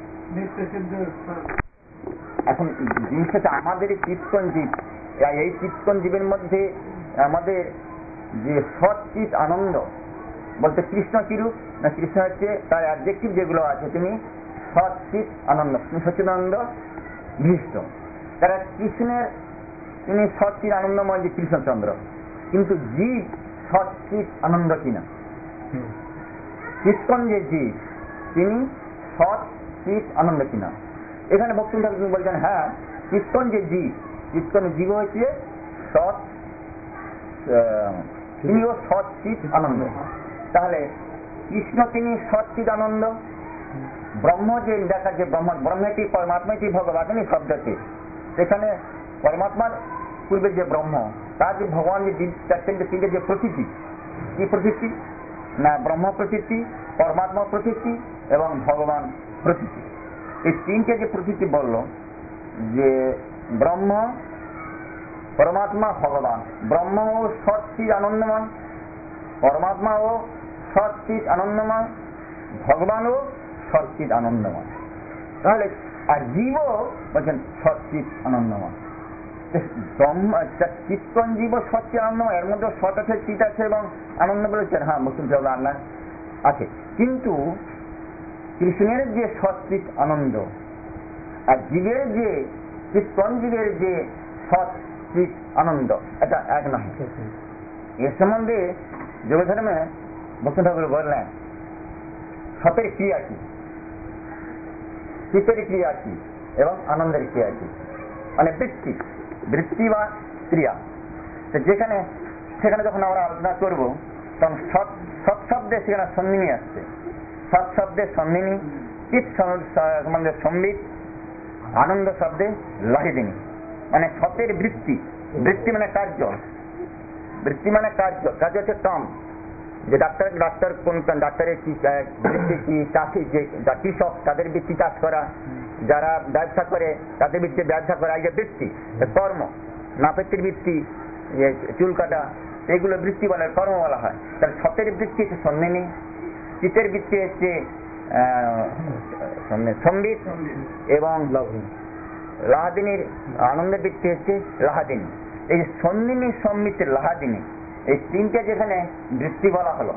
এখন জিনিসটা আমাদের কীর্তন জীব, এই কীর্তন জীবের মধ্যে আমাদের যে সৎচিৎ আনন্দ বলতে কৃষ্ণ কিরূপ না, কৃষ্ণ হচ্ছে তার অ্যাডজেক্টিভ যেগুলো আছে, তিনি সৎচিৎ আনন্দ, তিনি সচ্চিদানন্দ বিশিষ্ট। তারা কৃষ্ণের তিনি সৎচিৎ আনন্দময় যে কৃষ্ণচন্দ্র, কিন্তু জীব সৎচিৎ আনন্দ কিনা, কীর্তন যে জীব তিনি সৎচিৎ আনন্দ কিনা। এখানে ভক্তি ঠাকুর বলছেন হ্যাঁ কীর্তন যে জীব, কীর্তন জীব হচ্ছে সৎ, তিনিও সৎচিৎ আনন্দ। তাহলে কৃষ্ণ তিনি সৎচিৎ আনন্দ, ব্রহ্ম যে দেখা যে ব্রহ্ম ব্রহ্মেটি পরমাত্মাটি ভগবানই শব্দটি, সেখানে পরমাত্মার পূর্বে যে ব্রহ্ম তার যে ভগবান যে চারটে তিনটে যে প্রতীতি, কি প্রতীতি না ব্রহ্ম প্রতীতি, পরমাত্মা প্রতীতি এবং ভগবান প্রতীতি। এই তিনটে যে প্রতীতি বলল যে ব্রহ্ম, পরমাত্মা, ভগবান, ব্রহ্ম ও সৎচিৎ আনন্দময়, পরমাত্মা ও সৎচিৎ আনন্দময়, ভগবানও সৎচিৎ আনন্দময়। তাহলে আর জীবও বলছেন সৎচিৎ আনন্দময়। ব্রহ্ম কীর্তন জীব সৎচিৎ আনন্দময়, এর মধ্যে সৎ আছে, চিৎ আছে এবং আনন্দ বলেছেন, হ্যাঁ মুসলিম আল্লাহ আছে, কিন্তু কৃষ্ণের যে সৎচিৎ আনন্দ আর জীবের যে কীর্তন জীবের যে সৎচিৎ আনন্দ এটা এক নয়। এর সম্বন্ধে যোগধর্মে ভক্ত ঠাকুর বললেন সতের ক্রিয়া কি, চিত্তের ক্রিয়া কি এবং আনন্দের ক্রিয়া কি, মানে বৃত্তি, বৃত্তি বা ক্রিয়া। যেখানে সেখানে যখন আমরা আলোচনা করব তখন সৎ সৎ শব্দে সেখানে সন্নিনী আসছে, সৎ শব্দে সন্নিনী, চিৎ সম্বন্ধে সম্বিত, আনন্দ শব্দে লাহিদিনী, মানে সতের বৃত্তি, বৃত্তি মানে কার্য, বৃত্তি মানে কার্য, কার্য হচ্ছে কাম, যে ডাক্তার ডাক্তার কোন ডাক্তারের কি বৃত্তি কি, চাষি যে কৃষক তাদের বৃত্তি চাষ করা, যারা ব্যবসা করে তাদের বৃত্তি ব্যবসা করা, এই যে বৃত্তি কর্ম, নাপিতের বৃত্তি, চুল কাটা, এগুলো বৃত্তি বলা কর্ম বলা হয়। তাহলে সতের বৃত্তি হচ্ছে সন্ধিনী, চিতের বৃত্তি হচ্ছে সম্বিত এবং লাহাদিনীর আনন্দের বৃত্তি হচ্ছে লাহাদিনী। এই সন্ধিনী, সম্বিত, লাহাদিনী এই তিনটে যেখানে বৃত্তি বলা হলো,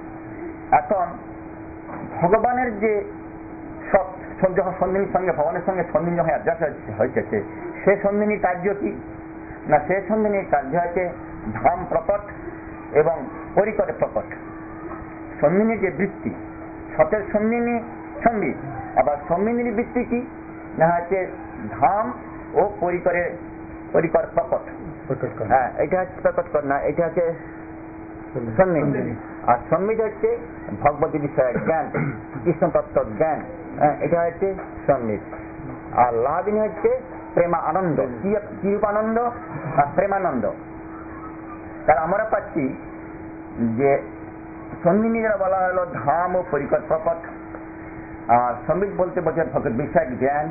এখন ভগবানের যে সব যখন সন্ধিনীর সঙ্গে ভগবানের সঙ্গে সন্ধিনী যখন অ্যাডজাস্ট হয়েছে, সে সন্ধিনীর কার্য কি না, সে সন্ধিনীর কার্য হচ্ছে ধাম প্রকট এবং পরিকরে প্রকট। সন্ধিনীর যে বৃত্তি, সতের সন্ধিনী সম্বিত, আবার সম্বিনীর বৃত্তি কি না হচ্ছে ধাম ও পরিকরে পরিকর প্রকট। হ্যাঁ, এটা হচ্ছে প্রকট কর না, এটা হচ্ছে সন্ধিনী। আর সম্বিত হচ্ছে ভগবতী বিষয় জ্ঞান, কৃষ্ণ তত্ত্ব জ্ঞান, এটা হচ্ছে সম্বিত। আর লাহাদিনী হচ্ছে প্রেমা আনন্দ, কিরূপ আনন্দ আর প্রেমানন্দ। তাহলে আমরা পাচ্ছি যে সন্ধিনী যারা বলা হলো ধাম ও পরিকর প্রকট, আর সম্বিত বলতে বোঝে ভগবত বিষয় জ্ঞান,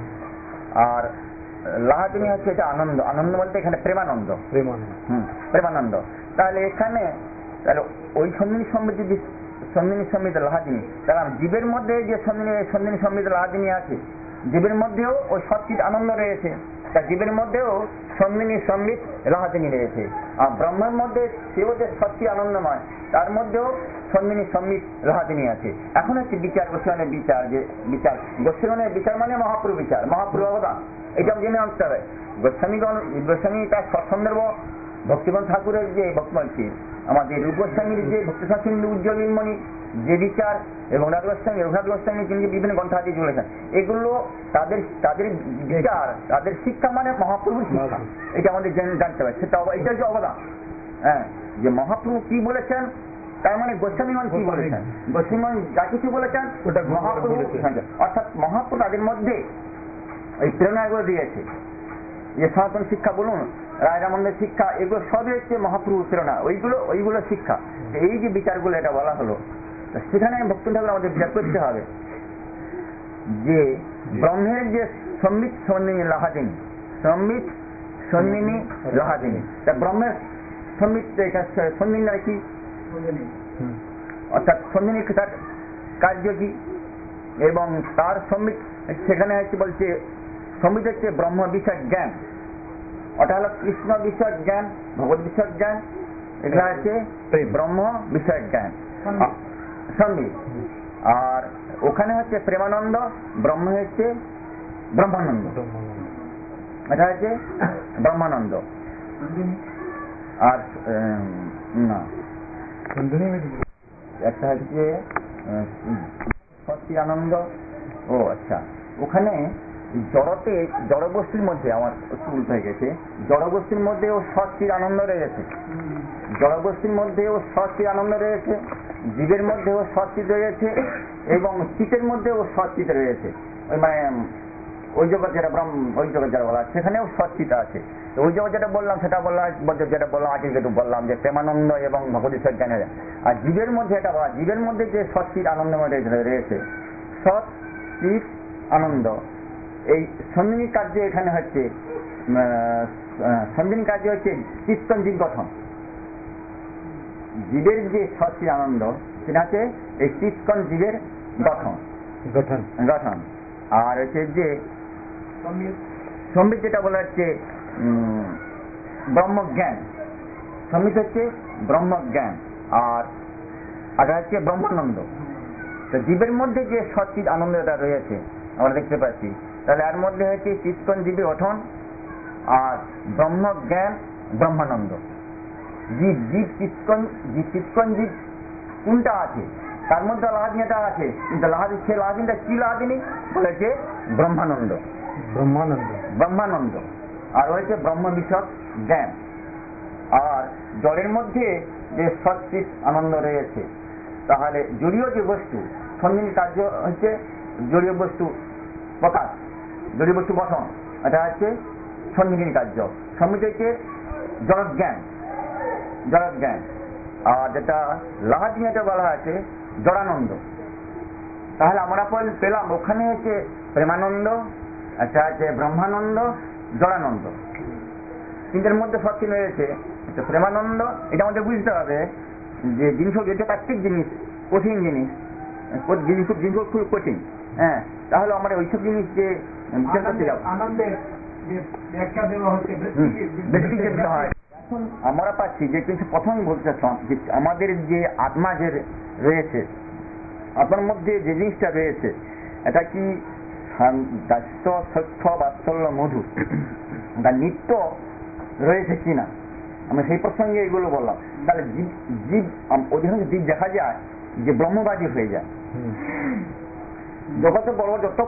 আর লাহাদিনী হচ্ছে এটা আনন্দ। আনন্দ বলতে এখানে প্রেমানন্দ, হম প্রেমানন্দ। তাহলে এখানে তাহলে ওই সন্ধিনী সম্বিত যদি সন্ধিনী সম্বিত লাহাদিনী, তাহলে জীবের মধ্যে যে সন্ধিনী সন্ধিনী সম্বিত লাহাদিনী আছে, জীবের মধ্যেও ওই সচ্চিৎ আনন্দ রয়েছে, তা জীবের মধ্যেও সন্ধিনী সম্বিত লাহাদিনী রয়েছে। আর ব্রহ্মের মধ্যে সেও যে সচ্চিৎ আনন্দময়, তার মধ্যেও সন্ধিনী সম্বিত লাহাদিনী আছে। এখন হচ্ছে বিচার, গোস্বামীর বিচার, যে বিচার গোস্বামীর বিচার মানে মহাপ্রভু বিচার, মহাপ্রভু অবদান, এটা জেনে আনতে হবে। গোস্বামীগণ গোস্বামী তার সৎসন্দর্ভ ভক্তিবন ঠাকুরের যে ভক্তমানছি, আমাদের রূপ গোস্বামীর যে ভক্তসা সিন্ধু উজ্জ্বল বিলমণি যে বিচার, এবং রঘুনাথ গোস্বামী রঘুনাথ গোস্বামী তিনি যে বিভিন্ন গ্রন্থ আদি চলেছেন, এগুলো তাদের তাদের বিচার, তাদের শিক্ষা মানে মহাপ্রভুর শিক্ষা, এটা আমাদের জানতে হবে। সেটা এটা হচ্ছে অবদান। হ্যাঁ, যে মহাপ্রভু কি বলেছেন, তার মানে গোস্বামীগণ কি বলেছেন, গোস্বামীগণ যা কিছু বলেছেন ওটা মহাপ্রভু, অর্থাৎ মহাপ্রভু তাদের মধ্যে এই প্রেরণাগুলো দিয়েছে। যে সনাতন শিক্ষা বলুন, রায় রামন্দের শিক্ষা, এগুলো সবই হচ্ছে মহাপ্রভু প্রেরণা, ওইগুলো ওইগুলো শিক্ষা। এই যে বিচারগুলো এটা বলা হলো, সেখানে ভক্তি ঠাকুর আমাদের বিচার করতে হবে যে ব্রহ্মের যে সম্বিত সন্ধিনী লাহাদিনী, সম্বিত সন্ধিনী লাহাদিনী, তা ব্রহ্মের সম্বিত সন্ধিনী কি, অর্থাৎ সন্ধিনী তার কার্য কি, এবং তার সম্বিত সেখানে হচ্ছে বলছে সম্বিত হচ্ছে ব্রহ্ম বিষয় জ্ঞান, ওটা হলো কৃষ্ণ বিষয় জ্ঞান, ভগবত বিষয় জ্ঞান, এগুলা হচ্ছে ব্রহ্ম বিষয় জ্ঞান সম্বিত। আর ওখানে হচ্ছে প্রেমানন্দ, ব্রহ্ম হচ্ছে ব্রহ্মানন্দ, এটা হচ্ছে ব্রহ্মানন্দ। আর না একটা হচ্ছে সচ্চিদানন্দ। ও আচ্ছা, ওখানে জড়তে জড়বস্তুর মধ্যে আমার একটু উল্টো হয়ে গেছে, জড়বস্তুর মধ্যে ও সচ্চিদ আনন্দ রয়েছে, জড়বস্তুর মধ্যে ও সচ্চিদ আনন্দ রয়েছে, জীবের মধ্যে ও সচ্চিদ রয়েছে, এবং চিতের মধ্যে ও সচ্চিদ রয়েছে। ওই মানে ওই জগৎ যেটা ব্রহ্ম, ওই জগৎ যেটা বলা সেখানেও সচ্চিত আছে। তো ওই জগৎ যেটা বললাম সেটা বললাম, যেটা বললাম আগে যেটু বললাম যে প্রেমানন্দ এবং ভগবতীশ্বর জ্ঞানের। আর জীবের মধ্যে এটা বলা, জীবের মধ্যে যে সচ্চিত আনন্দময় রয়েছে, সৎ চিত আনন্দ, এই সন্ধিনী কার্য এখানে হচ্ছে সন্ধিনী কার্য হচ্ছে চিত্তন জীব গঠন। জীবের যে সচ্চিত আনন্দ সেটা হচ্ছে এই চিত্তন জীবের গঠন গঠন গঠন আর হচ্ছে যে সম্বিত যেটা বলা হচ্ছে ব্রহ্মজ্ঞান, সম্বিত হচ্ছে ব্রহ্মজ্ঞান, আর আগে হচ্ছে ব্রহ্মানন্দ। তো জীবের মধ্যে যে সচ্চিত আনন্দটা রয়েছে আমরা দেখতে পাচ্ছি, তাহলে এর মধ্যে হচ্ছে চিত্তন জীবের গঠন আর ব্রহ্মজ্ঞান ব্রহ্মানন্দ। জীব জীব চিত্তন জীব চিত্তন জীব কোনটা আছে, তার মধ্যে লাহাদিনীটা আছে, কিন্তু লাহাদি সে লাহাদিনটা কি লাহাদিনী বলেছে ব্রহ্মানন্দ, ব্রহ্মানন্দ ব্রহ্মানন্দ আর হয়েছে ব্রহ্ম বিষয়ক জ্ঞান। আর জলের মধ্যে যে সচ্চিত আনন্দ রয়েছে, তাহলে জড়ীয় যে বস্তু সন্ধিনী কার্য হচ্ছে জড়ীয় বস্তু প্রকাশ, জড়ীয় বস্তু গঠন, এটা হচ্ছে সন্ধিনীর কার্য। সম্মিত হচ্ছে জড়জ্ঞান, জড়জ্ঞান আর যেটা লাহাদিনেতে বলা আছে জড়ানন্দ। তাহলে আমরা পেলাম ওখানে হচ্ছে প্রেমানন্দ, একটা আছে ব্রহ্মানন্দ, জড়ানন্দ। তিনটের মধ্যে সব চিনে রয়েছে প্রেমানন্দ। এটা আমাদের বুঝতে হবে যে জিনিস যেটা তাত্ত্বিক জিনিস, কঠিন জিনিস, জিনিস জিনিস খুব কঠিন। হ্যাঁ, তাহলে আমরা ওইসব জিনিস যে বিচার করতে যাবো হয়। এখন আমরা পাচ্ছি যে কিন্তু প্রথমে বলতে যে আমাদের যে আত্মা যে রয়েছে, আপনার মধ্যে যে জিনিসটা রয়েছে এটা কি দাস্য সত্য বাৎসল্য মধু বা নিত্য রয়েছে কিনা, আমি সেই প্রসঙ্গে এগুলো বললাম। তাহলে জীব জীব অধিকাংশ জীব দেখা যায় যে ব্রহ্মবাদী হয়ে যায়। জগতে বড় যত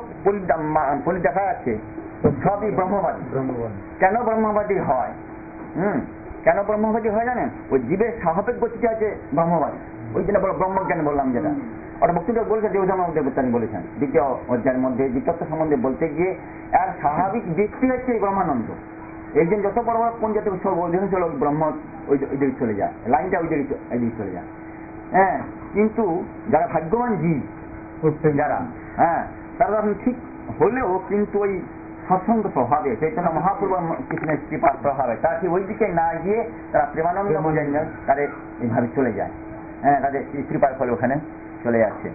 পলি দেখা যাচ্ছে সবই ব্রহ্মবাদী। কেন ব্রহ্মবাদী হয়? হম কেন ব্রহ্মবাদী হয় জানেন? ওই জীবের স্বাভাবিক গতিটা আছে ব্রহ্মবাদী। ওই জন্য বলো ব্রহ্মজ্ঞান বললাম যেটা, ওরা বক্তব্য বলেছে দেবধর্ম দেবতানি বলেছেন দ্বিতীয় অধ্যায়ের মধ্যে জীবতত্ত্ব সম্বন্ধে বলতে গিয়ে এর স্বাভাবিক ব্যক্তি হচ্ছে এই ব্রহ্মানন্দ। একজন যত বড় বড় কোন জাতীয় সব অধিকাংশ লোক ব্রহ্ম ওই দিকে চলে যায়, লাইনটা ওই দিকে এদিকে চলে যায়। হ্যাঁ, কিন্তু যারা ভাগ্যবান জীব যারা, হ্যাঁ তারা ঠিক হলেও কিন্তু ওই সৎসঙ্গ প্রভাবে চৈতন্য মহাপ্রভু কৃষ্ণের কৃপার প্রভাবে তারা ঠিক ওই দিকে না গিয়ে তারা প্রেমানন্দ বোঝেন তাদের এইভাবে চলে যায়। হ্যাঁ, তাদের কৃপার ফলে ওখানে চলে যাচ্ছে।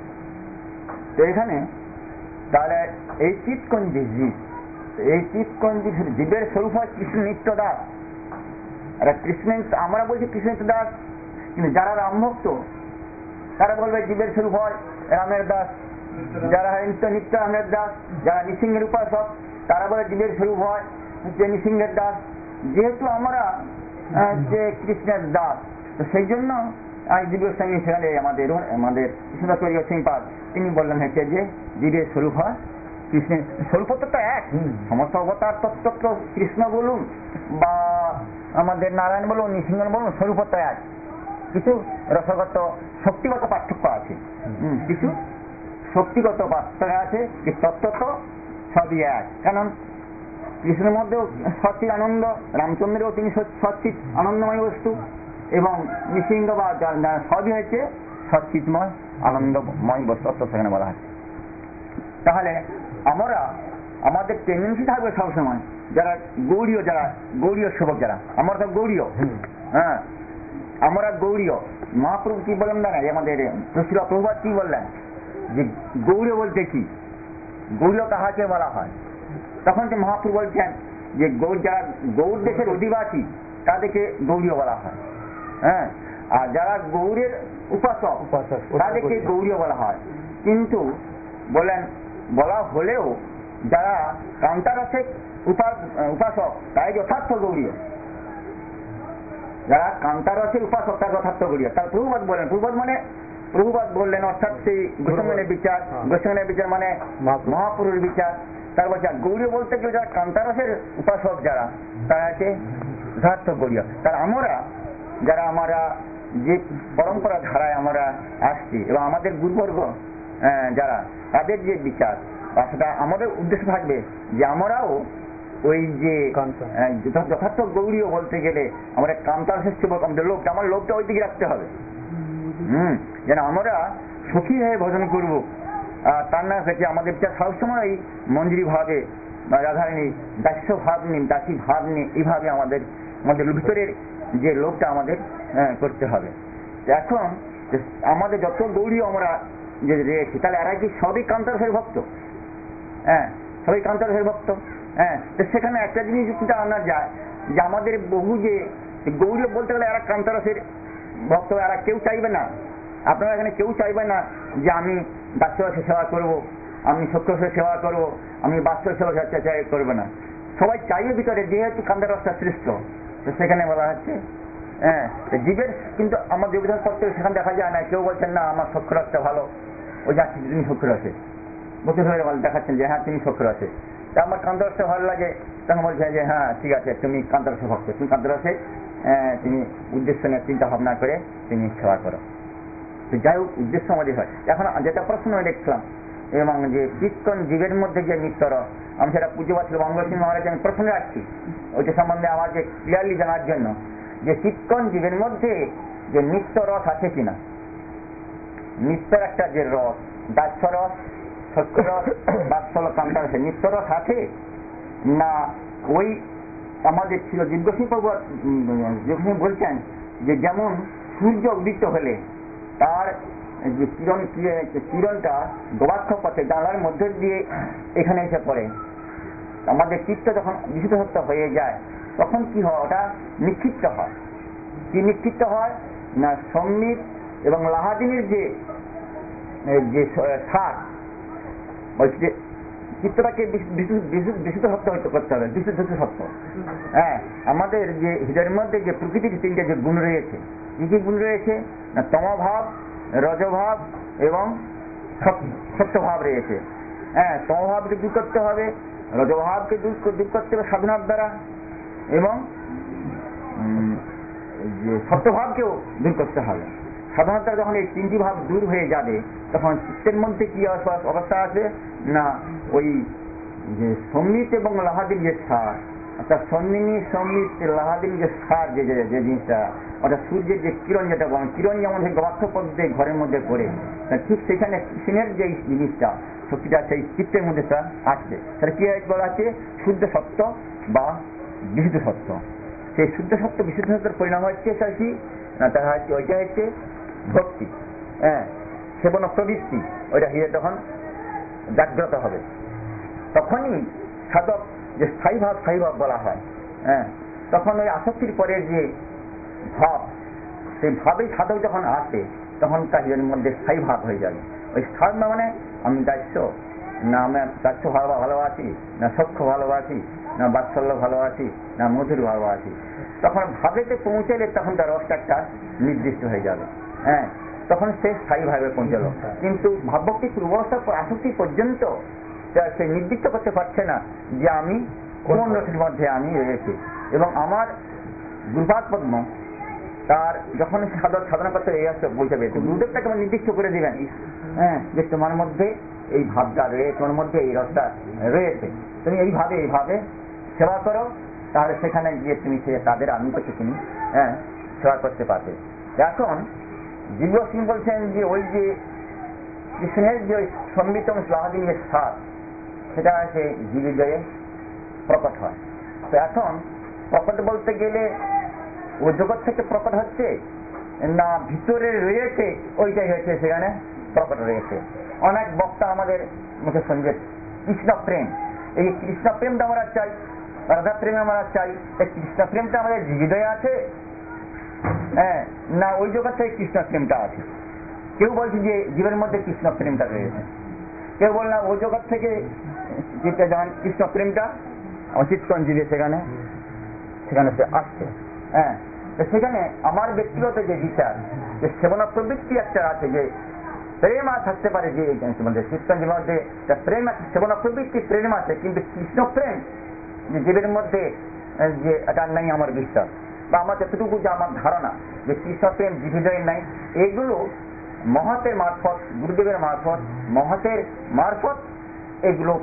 তো এখানে তাহলে এই চিৎকঞ্জি জীব, এই চিৎকঞ্জি জীবের স্বরূপ হয় কৃষ্ণ নিত্য দাস। আর কৃষ্ণের আমরা বলছি কৃষ্ণ নিত্য দাস, কিন্তু যারা রামভক্ত তারা বলবে জীবের স্বরূপ হয় রামের দাস। যারা নিত্য নিত্য রামের দাস, যারা নৃসিংহের উপাসক তারা বলে জীবের স্বরূপ হয় যে নৃসিংহের দাস। যেহেতু আমরা যে কৃষ্ণের দাস, তো সেই জন্য জীবের সঙ্গে সেখানে আমাদের আমাদের কৃষ্ণদাস সিংপাদ তিনি বললেন হচ্ছে যে জীবের স্বরূপ হয় কৃষ্ণের স্বরূপ তো এক, সমস্ত অবতার তত্ত্ব কৃষ্ণ বলুন বা আমাদের নারায়ণ বলুন নৃসিংহ বলুন স্বরূপ তো এক, কিছু রসগত শক্তিগত পার্থক্য আছে, কিছু শক্তিগত পার্থক্য আছে, যে তত্ত্ব তো সবই এক। কারণ কৃষ্ণের মধ্যেও সচিত আনন্দ, রামচন্দ্রেও তিনি সচিত আনন্দময় বস্তু, এবং নৃসিংহ বা সবই হয়েছে সচিতময় আনন্দময় বস্তু সেখানে বলা হয়। তাহলে আমরা আমাদের টেন্ডেন্সি থাকবে সবসময় যারা গৌড়ীয়, যারা গৌড়ীয় সেবক যারা, আমরা তো গৌড়ীয়, হ্যাঁ আমরা গৌড়ীয়। মহাপ্রভু কি বললেন না, আমাদের প্রভুপাদ কি বললেন যে গৌড়ীয় বলতে কি, গৌড়ীয় কাহাকে বলা হয়? তখন যে মহাপ্রভু বলছেন যে গৌড় যারা গৌড় দেশের অধিবাসী তাদেরকে গৌড়ীয় বলা হয়। হ্যাঁ, আর যারা গৌড়ের উপাসক তাদেরকে গৌড়ীয় বলা হয়। কিন্তু বলেন বলা হলেও যারা কান্তারসের উপাসক তাই যথার্থ গৌড়ীয়, যারা কান্তারসের উপাসক তার যথার্থ গৌড়ীয়। তার প্রভুপাদ বলেন, প্রভুপাদ মানে প্রভুপাদ বললেন অর্থাৎ সেই গোস্বামীর বিচার, গোস্বামীর বিচার মানে মহাপুরুষ বিচার। তার বলছে গৌড়ীয় বলতে গেলে যারা কান্তারসের উপাসক যারা তারা আছে যথার্থ গৌড়ীয়। তার আমরা যারা আমরা যে পরম্পরা ধারায় আমরা আসছি এবং আমাদের গুরুবর্গ যারা তাদের যে বিচার বা সেটা আমাদের উদ্দেশ্য থাকবে যে আমরাও ওই যে যথার্থ গৌড়ীয় বলতে গেলে আমাদের কান্তারসের সেবক, আমাদের লোকটা আমার লোকটা ওই দিকে রাখতে হবে। হম যেন আমরা সুখী হয়ে ভজন করবো, তার না হচ্ছে আমাদের বিচার সবসময় মঞ্জুরি ভাবে বা রাধারানী দাস্য ভাব নিয়ে দাসী ভাব নিয়ে এইভাবে আমাদের আমাদের ভিতরের যে লোকটা আমাদের করতে হবে। এখন আমাদের যত গৌড়ীয় আমরা যে রয়েছি তাহলে এরা কি সবই কান্তারসের ভক্ত? হ্যাঁ, সবই কান্তারসের ভক্ত। হ্যাঁ, তো সেখানে একটা জিনিস চিন্তা আনা যায় যে আমাদের বহু যে গৌড়ীয় বলতে গেলে এরা কান্তারসের ভক্ত, এরা কেউ চাইবে না, আপনারা এখানে কেউ চাইবে না যে আমি দাস্যরসের সেবা করব, আমি সত্যরসের সেবা করব, আমি বাস্তব সেবা করবে না। সবাই চাইবে ভিতরে যেহেতু কান্তারসটা শ্রেষ্ঠ, তো সেখানে বলা হচ্ছে হ্যাঁ জীবের। কিন্তু আমার দেবধান তত্ত্বে সেখানে দেখা যায় না, কেউ বলছেন না আমার সক্ষরসটা ভালো, ওই যাচ্ছি তিনি সক্ষরসে বলতে হয়ে দেখাচ্ছেন যে হ্যাঁ তিনি সক্ষরসে, তা আমার কান্তারসটা ভালো লাগে, তখন বলছেন যে হ্যাঁ ঠিক আছে তুমি কান্তারসে ভক্ত, তুমি কান্তারসে তুমি উদ্দেশ্য নিয়ে চিন্তা ভাবনা করে তুমি সেবা করো। তো যাই হোক উদ্দেশ্য আমাদের হয়। এখন যেটা প্রশ্ন দেখলাম এবং যে চিৎকন জীবের মধ্যে যে নিত্যর, আমি সেটা পুজো পাচ্ছিল মঙ্গল সিং মহারাজ আমি প্রশ্ন রাখছি ওইটা সম্বন্ধে আমাকে ক্লিয়ারলি জানার জন্য যে চিৎকন জীবের মধ্যে যে নিত্য রস আছে কিনা, নিত্যর একটা যে রস, দাস্য রস, সত্য রস, বাৎসল কান্তা রস, নিত্য রস আছে না ওই আমাদের ছিল দিব্যসিংহ প্রভু যখন বলছেন যে যেমন সূর্য উদিত হলে তার যে কিরণ কিরণটা গবাক্ষ পথে জানলার মধ্যে দিয়ে এখানে এসে পড়ে, আমাদের চিত্ত যখন বিশুদ্ধ সত্য হয়ে যায় তখন কি হয়, ওটা নিক্ষিপ্ত হয়। কি নিক্ষিপ্ত হয় না সম্মিত এবং লাহাদিনীর যে যে সার বলছি যে চিত্তটাকে বিশুদ্ধ সত্য হইতে করতে হবে, বিশুদ্ধ সত্য। হ্যাঁ, আমাদের যে হৃদয়ের মধ্যে যে প্রকৃতির তিনটে যে গুণ রয়েছে, কি কি গুণ রয়েছে না তমভাব, রজভাব এবং সত্যভাব রয়েছে। হ্যাঁ, তমভাবকে দূর করতে হবে, রজভাবকে দূর দূর করতে হবে সাধনার দ্বারা, এবং যে সত্যভাবকেও দূর করতে হবে সাধনার দ্বারা। যখন এই তিনটি ভাব দূর হয়ে যাবে তখন চিত্তের মধ্যে কি অবস্থা আছে না ওই যে সম্মিত এবং লাহাদিন যে সার, অর্থাৎ সন্মিনী সম্মিত লাহাদিন যে সার, যে যে জিনিসটা অর্থাৎ সূর্যের যে কিরণ, যেটা বলেন কিরণ যেমন গবাক্ষ পদ্ধতি ঘরের মধ্যে পড়ে, ঠিক সেখানে কৃষ্ণের যে জিনিসটা শক্তিটা সেই চিত্তের মধ্যে তা আসছে। তাহলে কি বলা আছে শুদ্ধ সত্য বা বিশুদ্ধ সত্য। সেই শুদ্ধ সত্য বিশুদ্ধ সত্যের পরিণাম হচ্ছে কি না, তারা হচ্ছে ওইটা হচ্ছে ভক্তি। হ্যাঁ, সেবন প্রবৃত্তি ওইটা হিরে তখন জাগ্রত হবে। তখনই সাধক যে স্থায়ী ভাব স্থায়ী ভাব বলা হয়। হ্যাঁ, তখন ওই আসক্তির পরে যে ভাব, সেই ভাবেই সাধক যখন আসে তখন তার হৃদয়ের মধ্যে স্থায়ী ভাব হয়ে যাবে। ওই স্থায়ী মানে আমি দাস্য না, আমি দাস্য ভালো ভালোবাসি না, সখ্য ভালোবাসি না, বাৎসল্য ভালোবাসি না, মধুর ভালোবাসি। তখন ভাবেতে পৌঁছালে তখন তার রসটা একটা নির্দিষ্ট হয়ে যাবে। হ্যাঁ, তখন সে স্থায়ী ভাবে পৌঁছালো। কিন্তু ভাবভক্তির পূর্বাবস্থা আসক্তি পর্যন্ত সে নির্দিষ্ট করতে পারছে না যে আমি কোন রসের মধ্যে আমি রয়েছি। এবং আমার গুরুপাদ পদ্ম তার যখন সাধক সাধনা করতে এই আসতে পৌঁছাবে, গুরুদেবটা কেমন নির্দিষ্ট করে দিবেন, হ্যাঁ, যে তোমার মধ্যে এই ভাবটা রয়েছে, তোমার মধ্যে এই রসটা রয়েছে, তুমি এইভাবে এইভাবে সেবা করো, তাহলে সেখানে গিয়ে তুমি সে তাদের আমি করতে তুমি হ্যাঁ সেবা করতে পারবে। এখন দিব্য সিং বলছেন যে ওই যে কৃষ্ণের যে সম্মিত লাহাদিনের সার, সেটা সে জীবিদয়ে প্রকট হয়। তো এখন প্রকট বলতে গেলে ও জগৎ থেকে প্রকট হচ্ছে না ভিতরে রয়েছে, ওইটাই হচ্ছে সেখানে প্রকট রয়েছে। অনেক বক্তা আমাদের মুখে শুনবে কৃষ্ণ প্রেম, এই কৃষ্ণ প্রেমটা আমরা চাই, রাধা প্রেম আমরা চাই, এই কৃষ্ণ প্রেমটা আমাদের হৃদয়ে আছে, হ্যাঁ, না ওই জগৎ থেকে কৃষ্ণ প্রেমটা আছে। কেউ বলছে যে জীবের মধ্যে কৃষ্ণ প্রেমটা রয়েছে, কেউ বললাম ওই জগৎ থেকে যেটা যেমন কৃষ্ণ প্রেমটা আমার চিত্তন জীবে সেখানে সেখানে সে আসছে। হ্যাঁ, সেখানে আমার ব্যক্তিগত যে বিচার যে সেবনা প্রবৃত্তি একটা আছে, যে প্রেম আর থাকতে পারে, যে চিত্তঞ্জীর মধ্যে প্রেম সেবনা প্রবৃত্তি প্রেম আছে, কিন্তু কৃষ্ণ প্রেম যে জীবের মধ্যে যে এটা নাই আমার বিশ্বাস, বা আমার যতটুকু যে আমার ধারণা যে কৃষ্ণ প্রেম জীবিদয়ে নাই, এগুলো মহতের মারফত, গুরুদেবের মারফত, মহতের মারফত এগুলো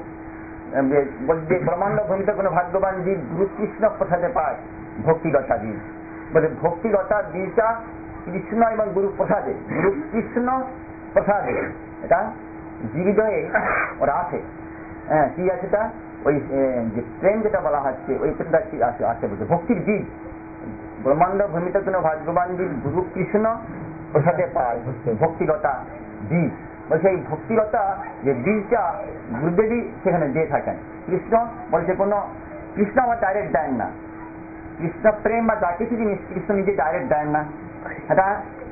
বলছে ব্রহ্মাণ্ড ভূমিতে কোনো ভাগ্যবান জীব গুরু কৃষ্ণ প্রসাদে পায় ভক্তিগতা বীজ। বলে ভক্তিগতা বীজটা কৃষ্ণ এবং গুরু প্রসাদে, গুরু কৃষ্ণ প্রসাদে এটা জীবিদয়ে ওরা আছে। হ্যাঁ, কি আছে তা ওই যে প্রেম যেটা বলা হচ্ছে ওই প্রেমটা কি আছে আছে বলছে ভক্তির বীজ। ব্রহ্মাণ্ড ভূমিতে কোনো ভাগ্যবান জীব গুরু কৃষ্ণ প্রসাদে পায় ভক্তিগতা বীজ। বলছে এই ভক্তিগতা যে বীজটা গুরুদেবী সেখানে দিয়ে থাকেন। কৃষ্ণ বলছে কোনো কৃষ্ণ আমার ডাইরেক্ট দেন না, কৃষ্ণ প্রেম বা যা কিছু জিনিস কৃষ্ণ নিজে ডাইরেক্ট দেন না, এটা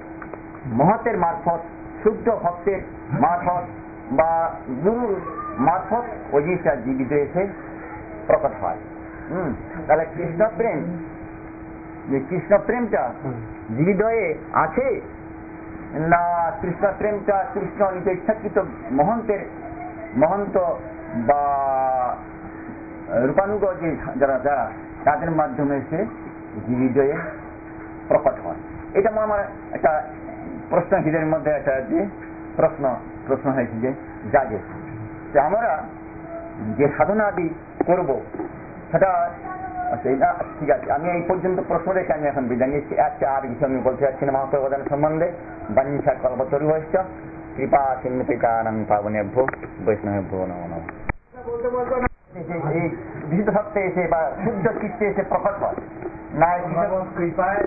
মহতের মারফত, শুদ্ধ ভক্তের মারফত বা গুরুর মারফত ওই জিনিসটা জীবিত এসে প্রকট হয়। হম তাহলে কৃষ্ণ প্রেম, যে কৃষ্ণ প্রেমটা জীবিদয়ে আছে না কৃষ্ণ প্রেমটা কৃষ্ণ নিজে ইচ্ছাকৃত মহন্তের মহন্ত বা রূপানুগ যে যারা যারা তাদের মাধ্যমে সে জীবিদয়ে প্রকট হয়। এটা আমার একটা প্রশ্ন হৃদয়ের মধ্যে একটা যে প্রশ্ন প্রশ্ন হয়েছে যে জাগে যে আমরা যে সাধনাদি করব সেটা আচ্ছা এটা ঠিক আছে, আমি এই পর্যন্ত প্রশ্ন রেখে আমি এখন বিদায় নিচ্ছি। একটা আর কিছু আমি বলতে চাচ্ছি না মহাপ্রবধান সম্বন্ধে। বাঞ্ছা কল্পতরু হয়েছ কৃপা সিন্ধুপিতানং পাবনেভ্যো বৈষ্ণবেভ্যো নমো নমঃ। বলতে বলতে এই বিশুদ্ধ সত্ত্বে এসে বা শুদ্ধ চিত্তে এসে প্রকট হয় না কৃপায়।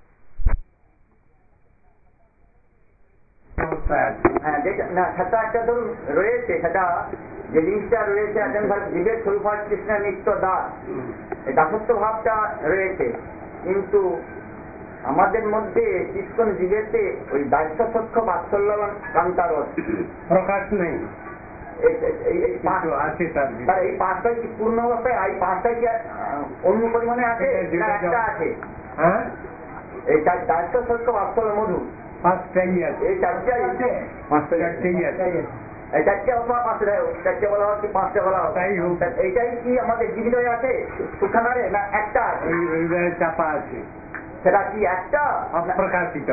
হ্যাঁ না সেটা একটা ধরুন রয়েছে, সেটা যে জিনিসটা রয়েছে একজন জীবের স্বরূপ হয় কৃষ্ণের নিত্য দাস, এই দাসত্ব ভাবটা রয়েছে, কিন্তু আমাদের মধ্যে কৃষ্ণ জীবেতে ওই দায়িত্ব সক্ষ বাৎসল্য কান্তারস প্রকাশ নেই। এই পাঁচটাই কি পূর্ণ অবস্থায় এই পাঁচটাই কি অন্য পরিমাণে আছে? একটা আছে এই দায়িত্ব সক্ষ বাৎসল্য মধু পাঁচটাই আছে, এই চারটাই আছে, পাঁচটা চারটেই আছে, এই চারটে অথবা পাঁচটা চারটে বলা হচ্ছে পাঁচটা বলা হচ্ছে, এইটাই কি আমাদের জীবিত আছে সুখানারে না একটা আছে? চাপা আছে, সেটা কি একটা অপ্রকাশিত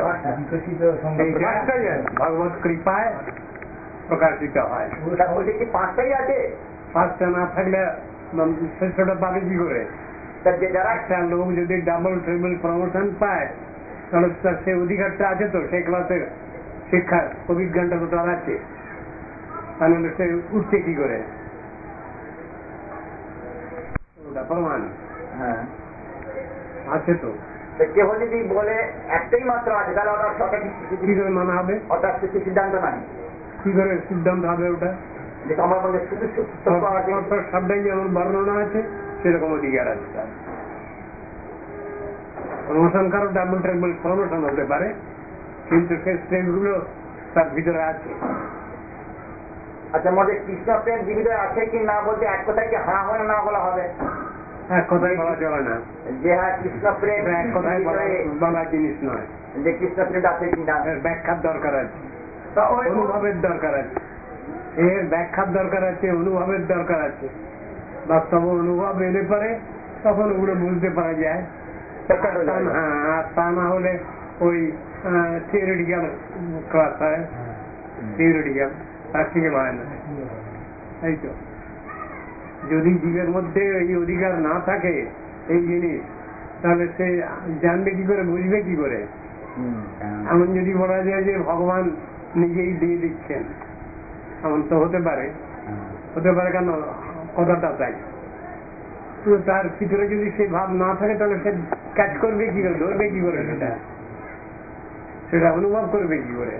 ভগবত কৃপায় প্রকাশিত হয়। ওইটা কি পাঁচটাই আছে? পাঁচটা না থাকলে সেটা পাবে কি করে? যারা একটা লোক যদি ডাবল ট্রিপল প্রমোশন পায় তাহলে সে অধিকারটা আছে, তো সেই ক্লাসের শিক্ষার অভিজ্ঞানটা তো তার আছে, তাহলে সে উঠছে কি করে? প্রমাণ হ্যাঁ আছে তো। কেউ যদি বলে একটাই মাত্র আছে তাহলে ওটা কি করে মানা হবে? ওটা কিছু সিদ্ধান্ত নাই। কি করে সিদ্ধান্ত হবে ওটা? যে আমার মধ্যে শুধু সবটাই যেমন বর্ণনা আছে সেরকম অধিকার আছে। প্রমোশন কারো ডাবল ট্রিপল প্রমোশন হতে পারে, কিন্তু সেই স্টেজগুলো তার ভিতরে আছে। আচ্ছা মধ্যে কৃষ্ণ প্রেম জীবিত আছে কি না বলতে এক কথায় কি হ্যাঁ হয় না বলা হবে? এক কথায় বলা চলে না যে হ্যাঁ কৃষ্ণ প্রেম এক কথায় বলা জিনিস নয়, যে কৃষ্ণ প্রেম আছে কিনা ব্যাখ্যার দরকার আছে, অনুভবের দরকার আছে, এর ব্যাখ্যার দরকার আছে, অনুভবের দরকার আছে। বাস্তব অনুভব এলে পরে তখন ওগুলো বুঝতে পারা যায়। আর তা না হলে ওই থিওরিটিক্যাল ক্লাস হয়, থিওরিটিক্যাল প্র্যাকটিক্যাল হয় না। এই তো যদি জীবের মধ্যে এই অধিকার না থাকে এই জিনিস, তাহলে সে জানবে কি করে, বুঝবে কি করে? এমন যদি বলা যায় যে ভগবান নিজেই দিয়ে দিচ্ছেন, এমন তো হতে পারে, হতে পারে কেন কথাটা তাই। তো তার ভিতরে যদি সে ভাব না থাকে তাহলে সে ক্যাচ করবে কি করে, ধরবে কি করে, সেটা সেটা অনুভব করবে কি করে?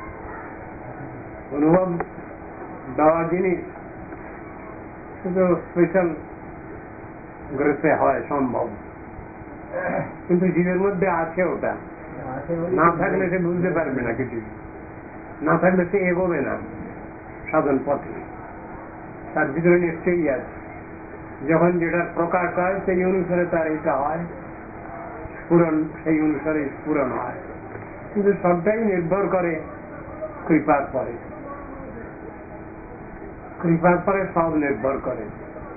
অনুভব দেওয়া জিনিস শুধু স্পেশাল গ্রেসে হয় সম্ভব, কিন্তু জীবের মধ্যে আছে ওটা, না থাকলে সে বুঝতে পারবে না কিছু, না থাকলে সে এগোবে না সাধন পথে। তার ভিতরে নিশ্চয়ই আছে, যখন যেটার প্রকাশ হয় সেই অনুসারে তার এটা হয়, স্ফুরণ সেই অনুসারে স্ফুরণ হয়, কিন্তু সবটাই নির্ভর করে কৃপার পরে। কৃপার পরে সব নির্ভর করে।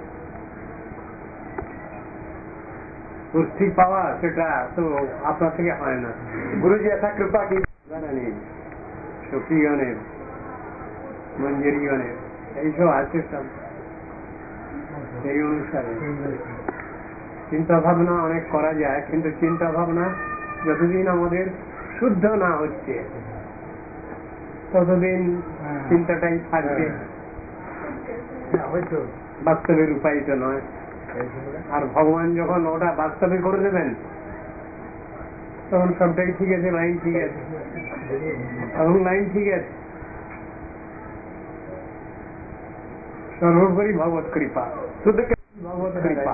পুষ্টি পাওয়া সেটা তো আপনার থেকে হয় না। গুরুজি এসা কৃপা কি জানেন, সখীগণের মঞ্জুরিগণের এইসব আছে সব, সেই অনুসারে চিন্তা ভাবনা অনেক করা যায়, কিন্তু চিন্তা ভাবনা যতদিন আমাদের শুদ্ধ না হচ্ছে ততদিন চিন্তাটাই থাকবে, বাস্তবে রূপায়িত নয়। আর ভগবান যখন ওটা বাস্তবে করে দেবেন তখন সবটাই ঠিক আছে, লাইন ঠিক আছে, এবং লাইন ঠিক আছে। सर्वोपरि भगवत कृपा, शुद्ध भगवत कृपा।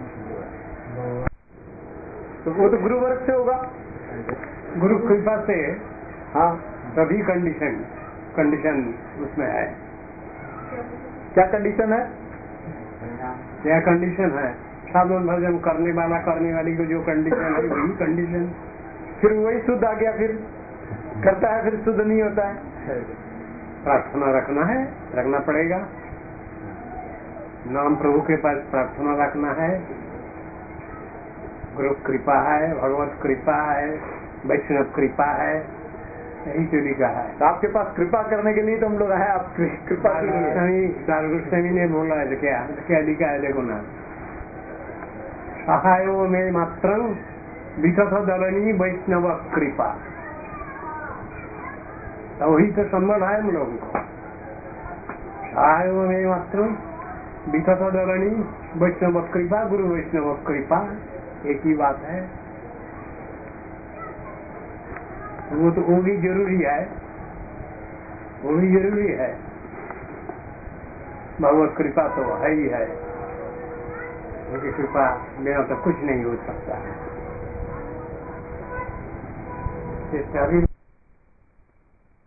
तो वो तो गुरु वर्ग से होगा, गुरु कृपा से। हाँ सभी कंडीशन कंडीशन उसमें है। क्या कंडीशन है? क्या कंडीशन है? साधन भजन करने वाला करने वाली को जो कंडीशन है वही कंडीशन, फिर वही शुद्ध आ गया, फिर करता है फिर शुद्ध नहीं होता है। प्रार्थना रखना है, रखना पड़ेगा, नाम प्रभु के पास प्रार्थना रखना है, गुरु कृपा है, भगवत कृपा है, वैष्णव कृपा है, यही तो लिखा है। तो आपके पास कृपा करने के लिए तो हम लोग है, आप कृपा गोस्वामी ने बोला है क्या क्या लिखा है देखो ना, सहायो में मात्र वितथ दलनी वैष्णव कृपा। तो वही तो संबंध है हम लोगों को। सहायो में मात्र वितथ दलनी वैष्णव कृपा, गुरु वैष्णव कृपा एक ही बात है। वो तो वो भी जरूरी है, वो भी जरूरी है। भगवत कृपा तो है ही है, उनकी कृपा बिना तो कुछ नहीं हो सकता है।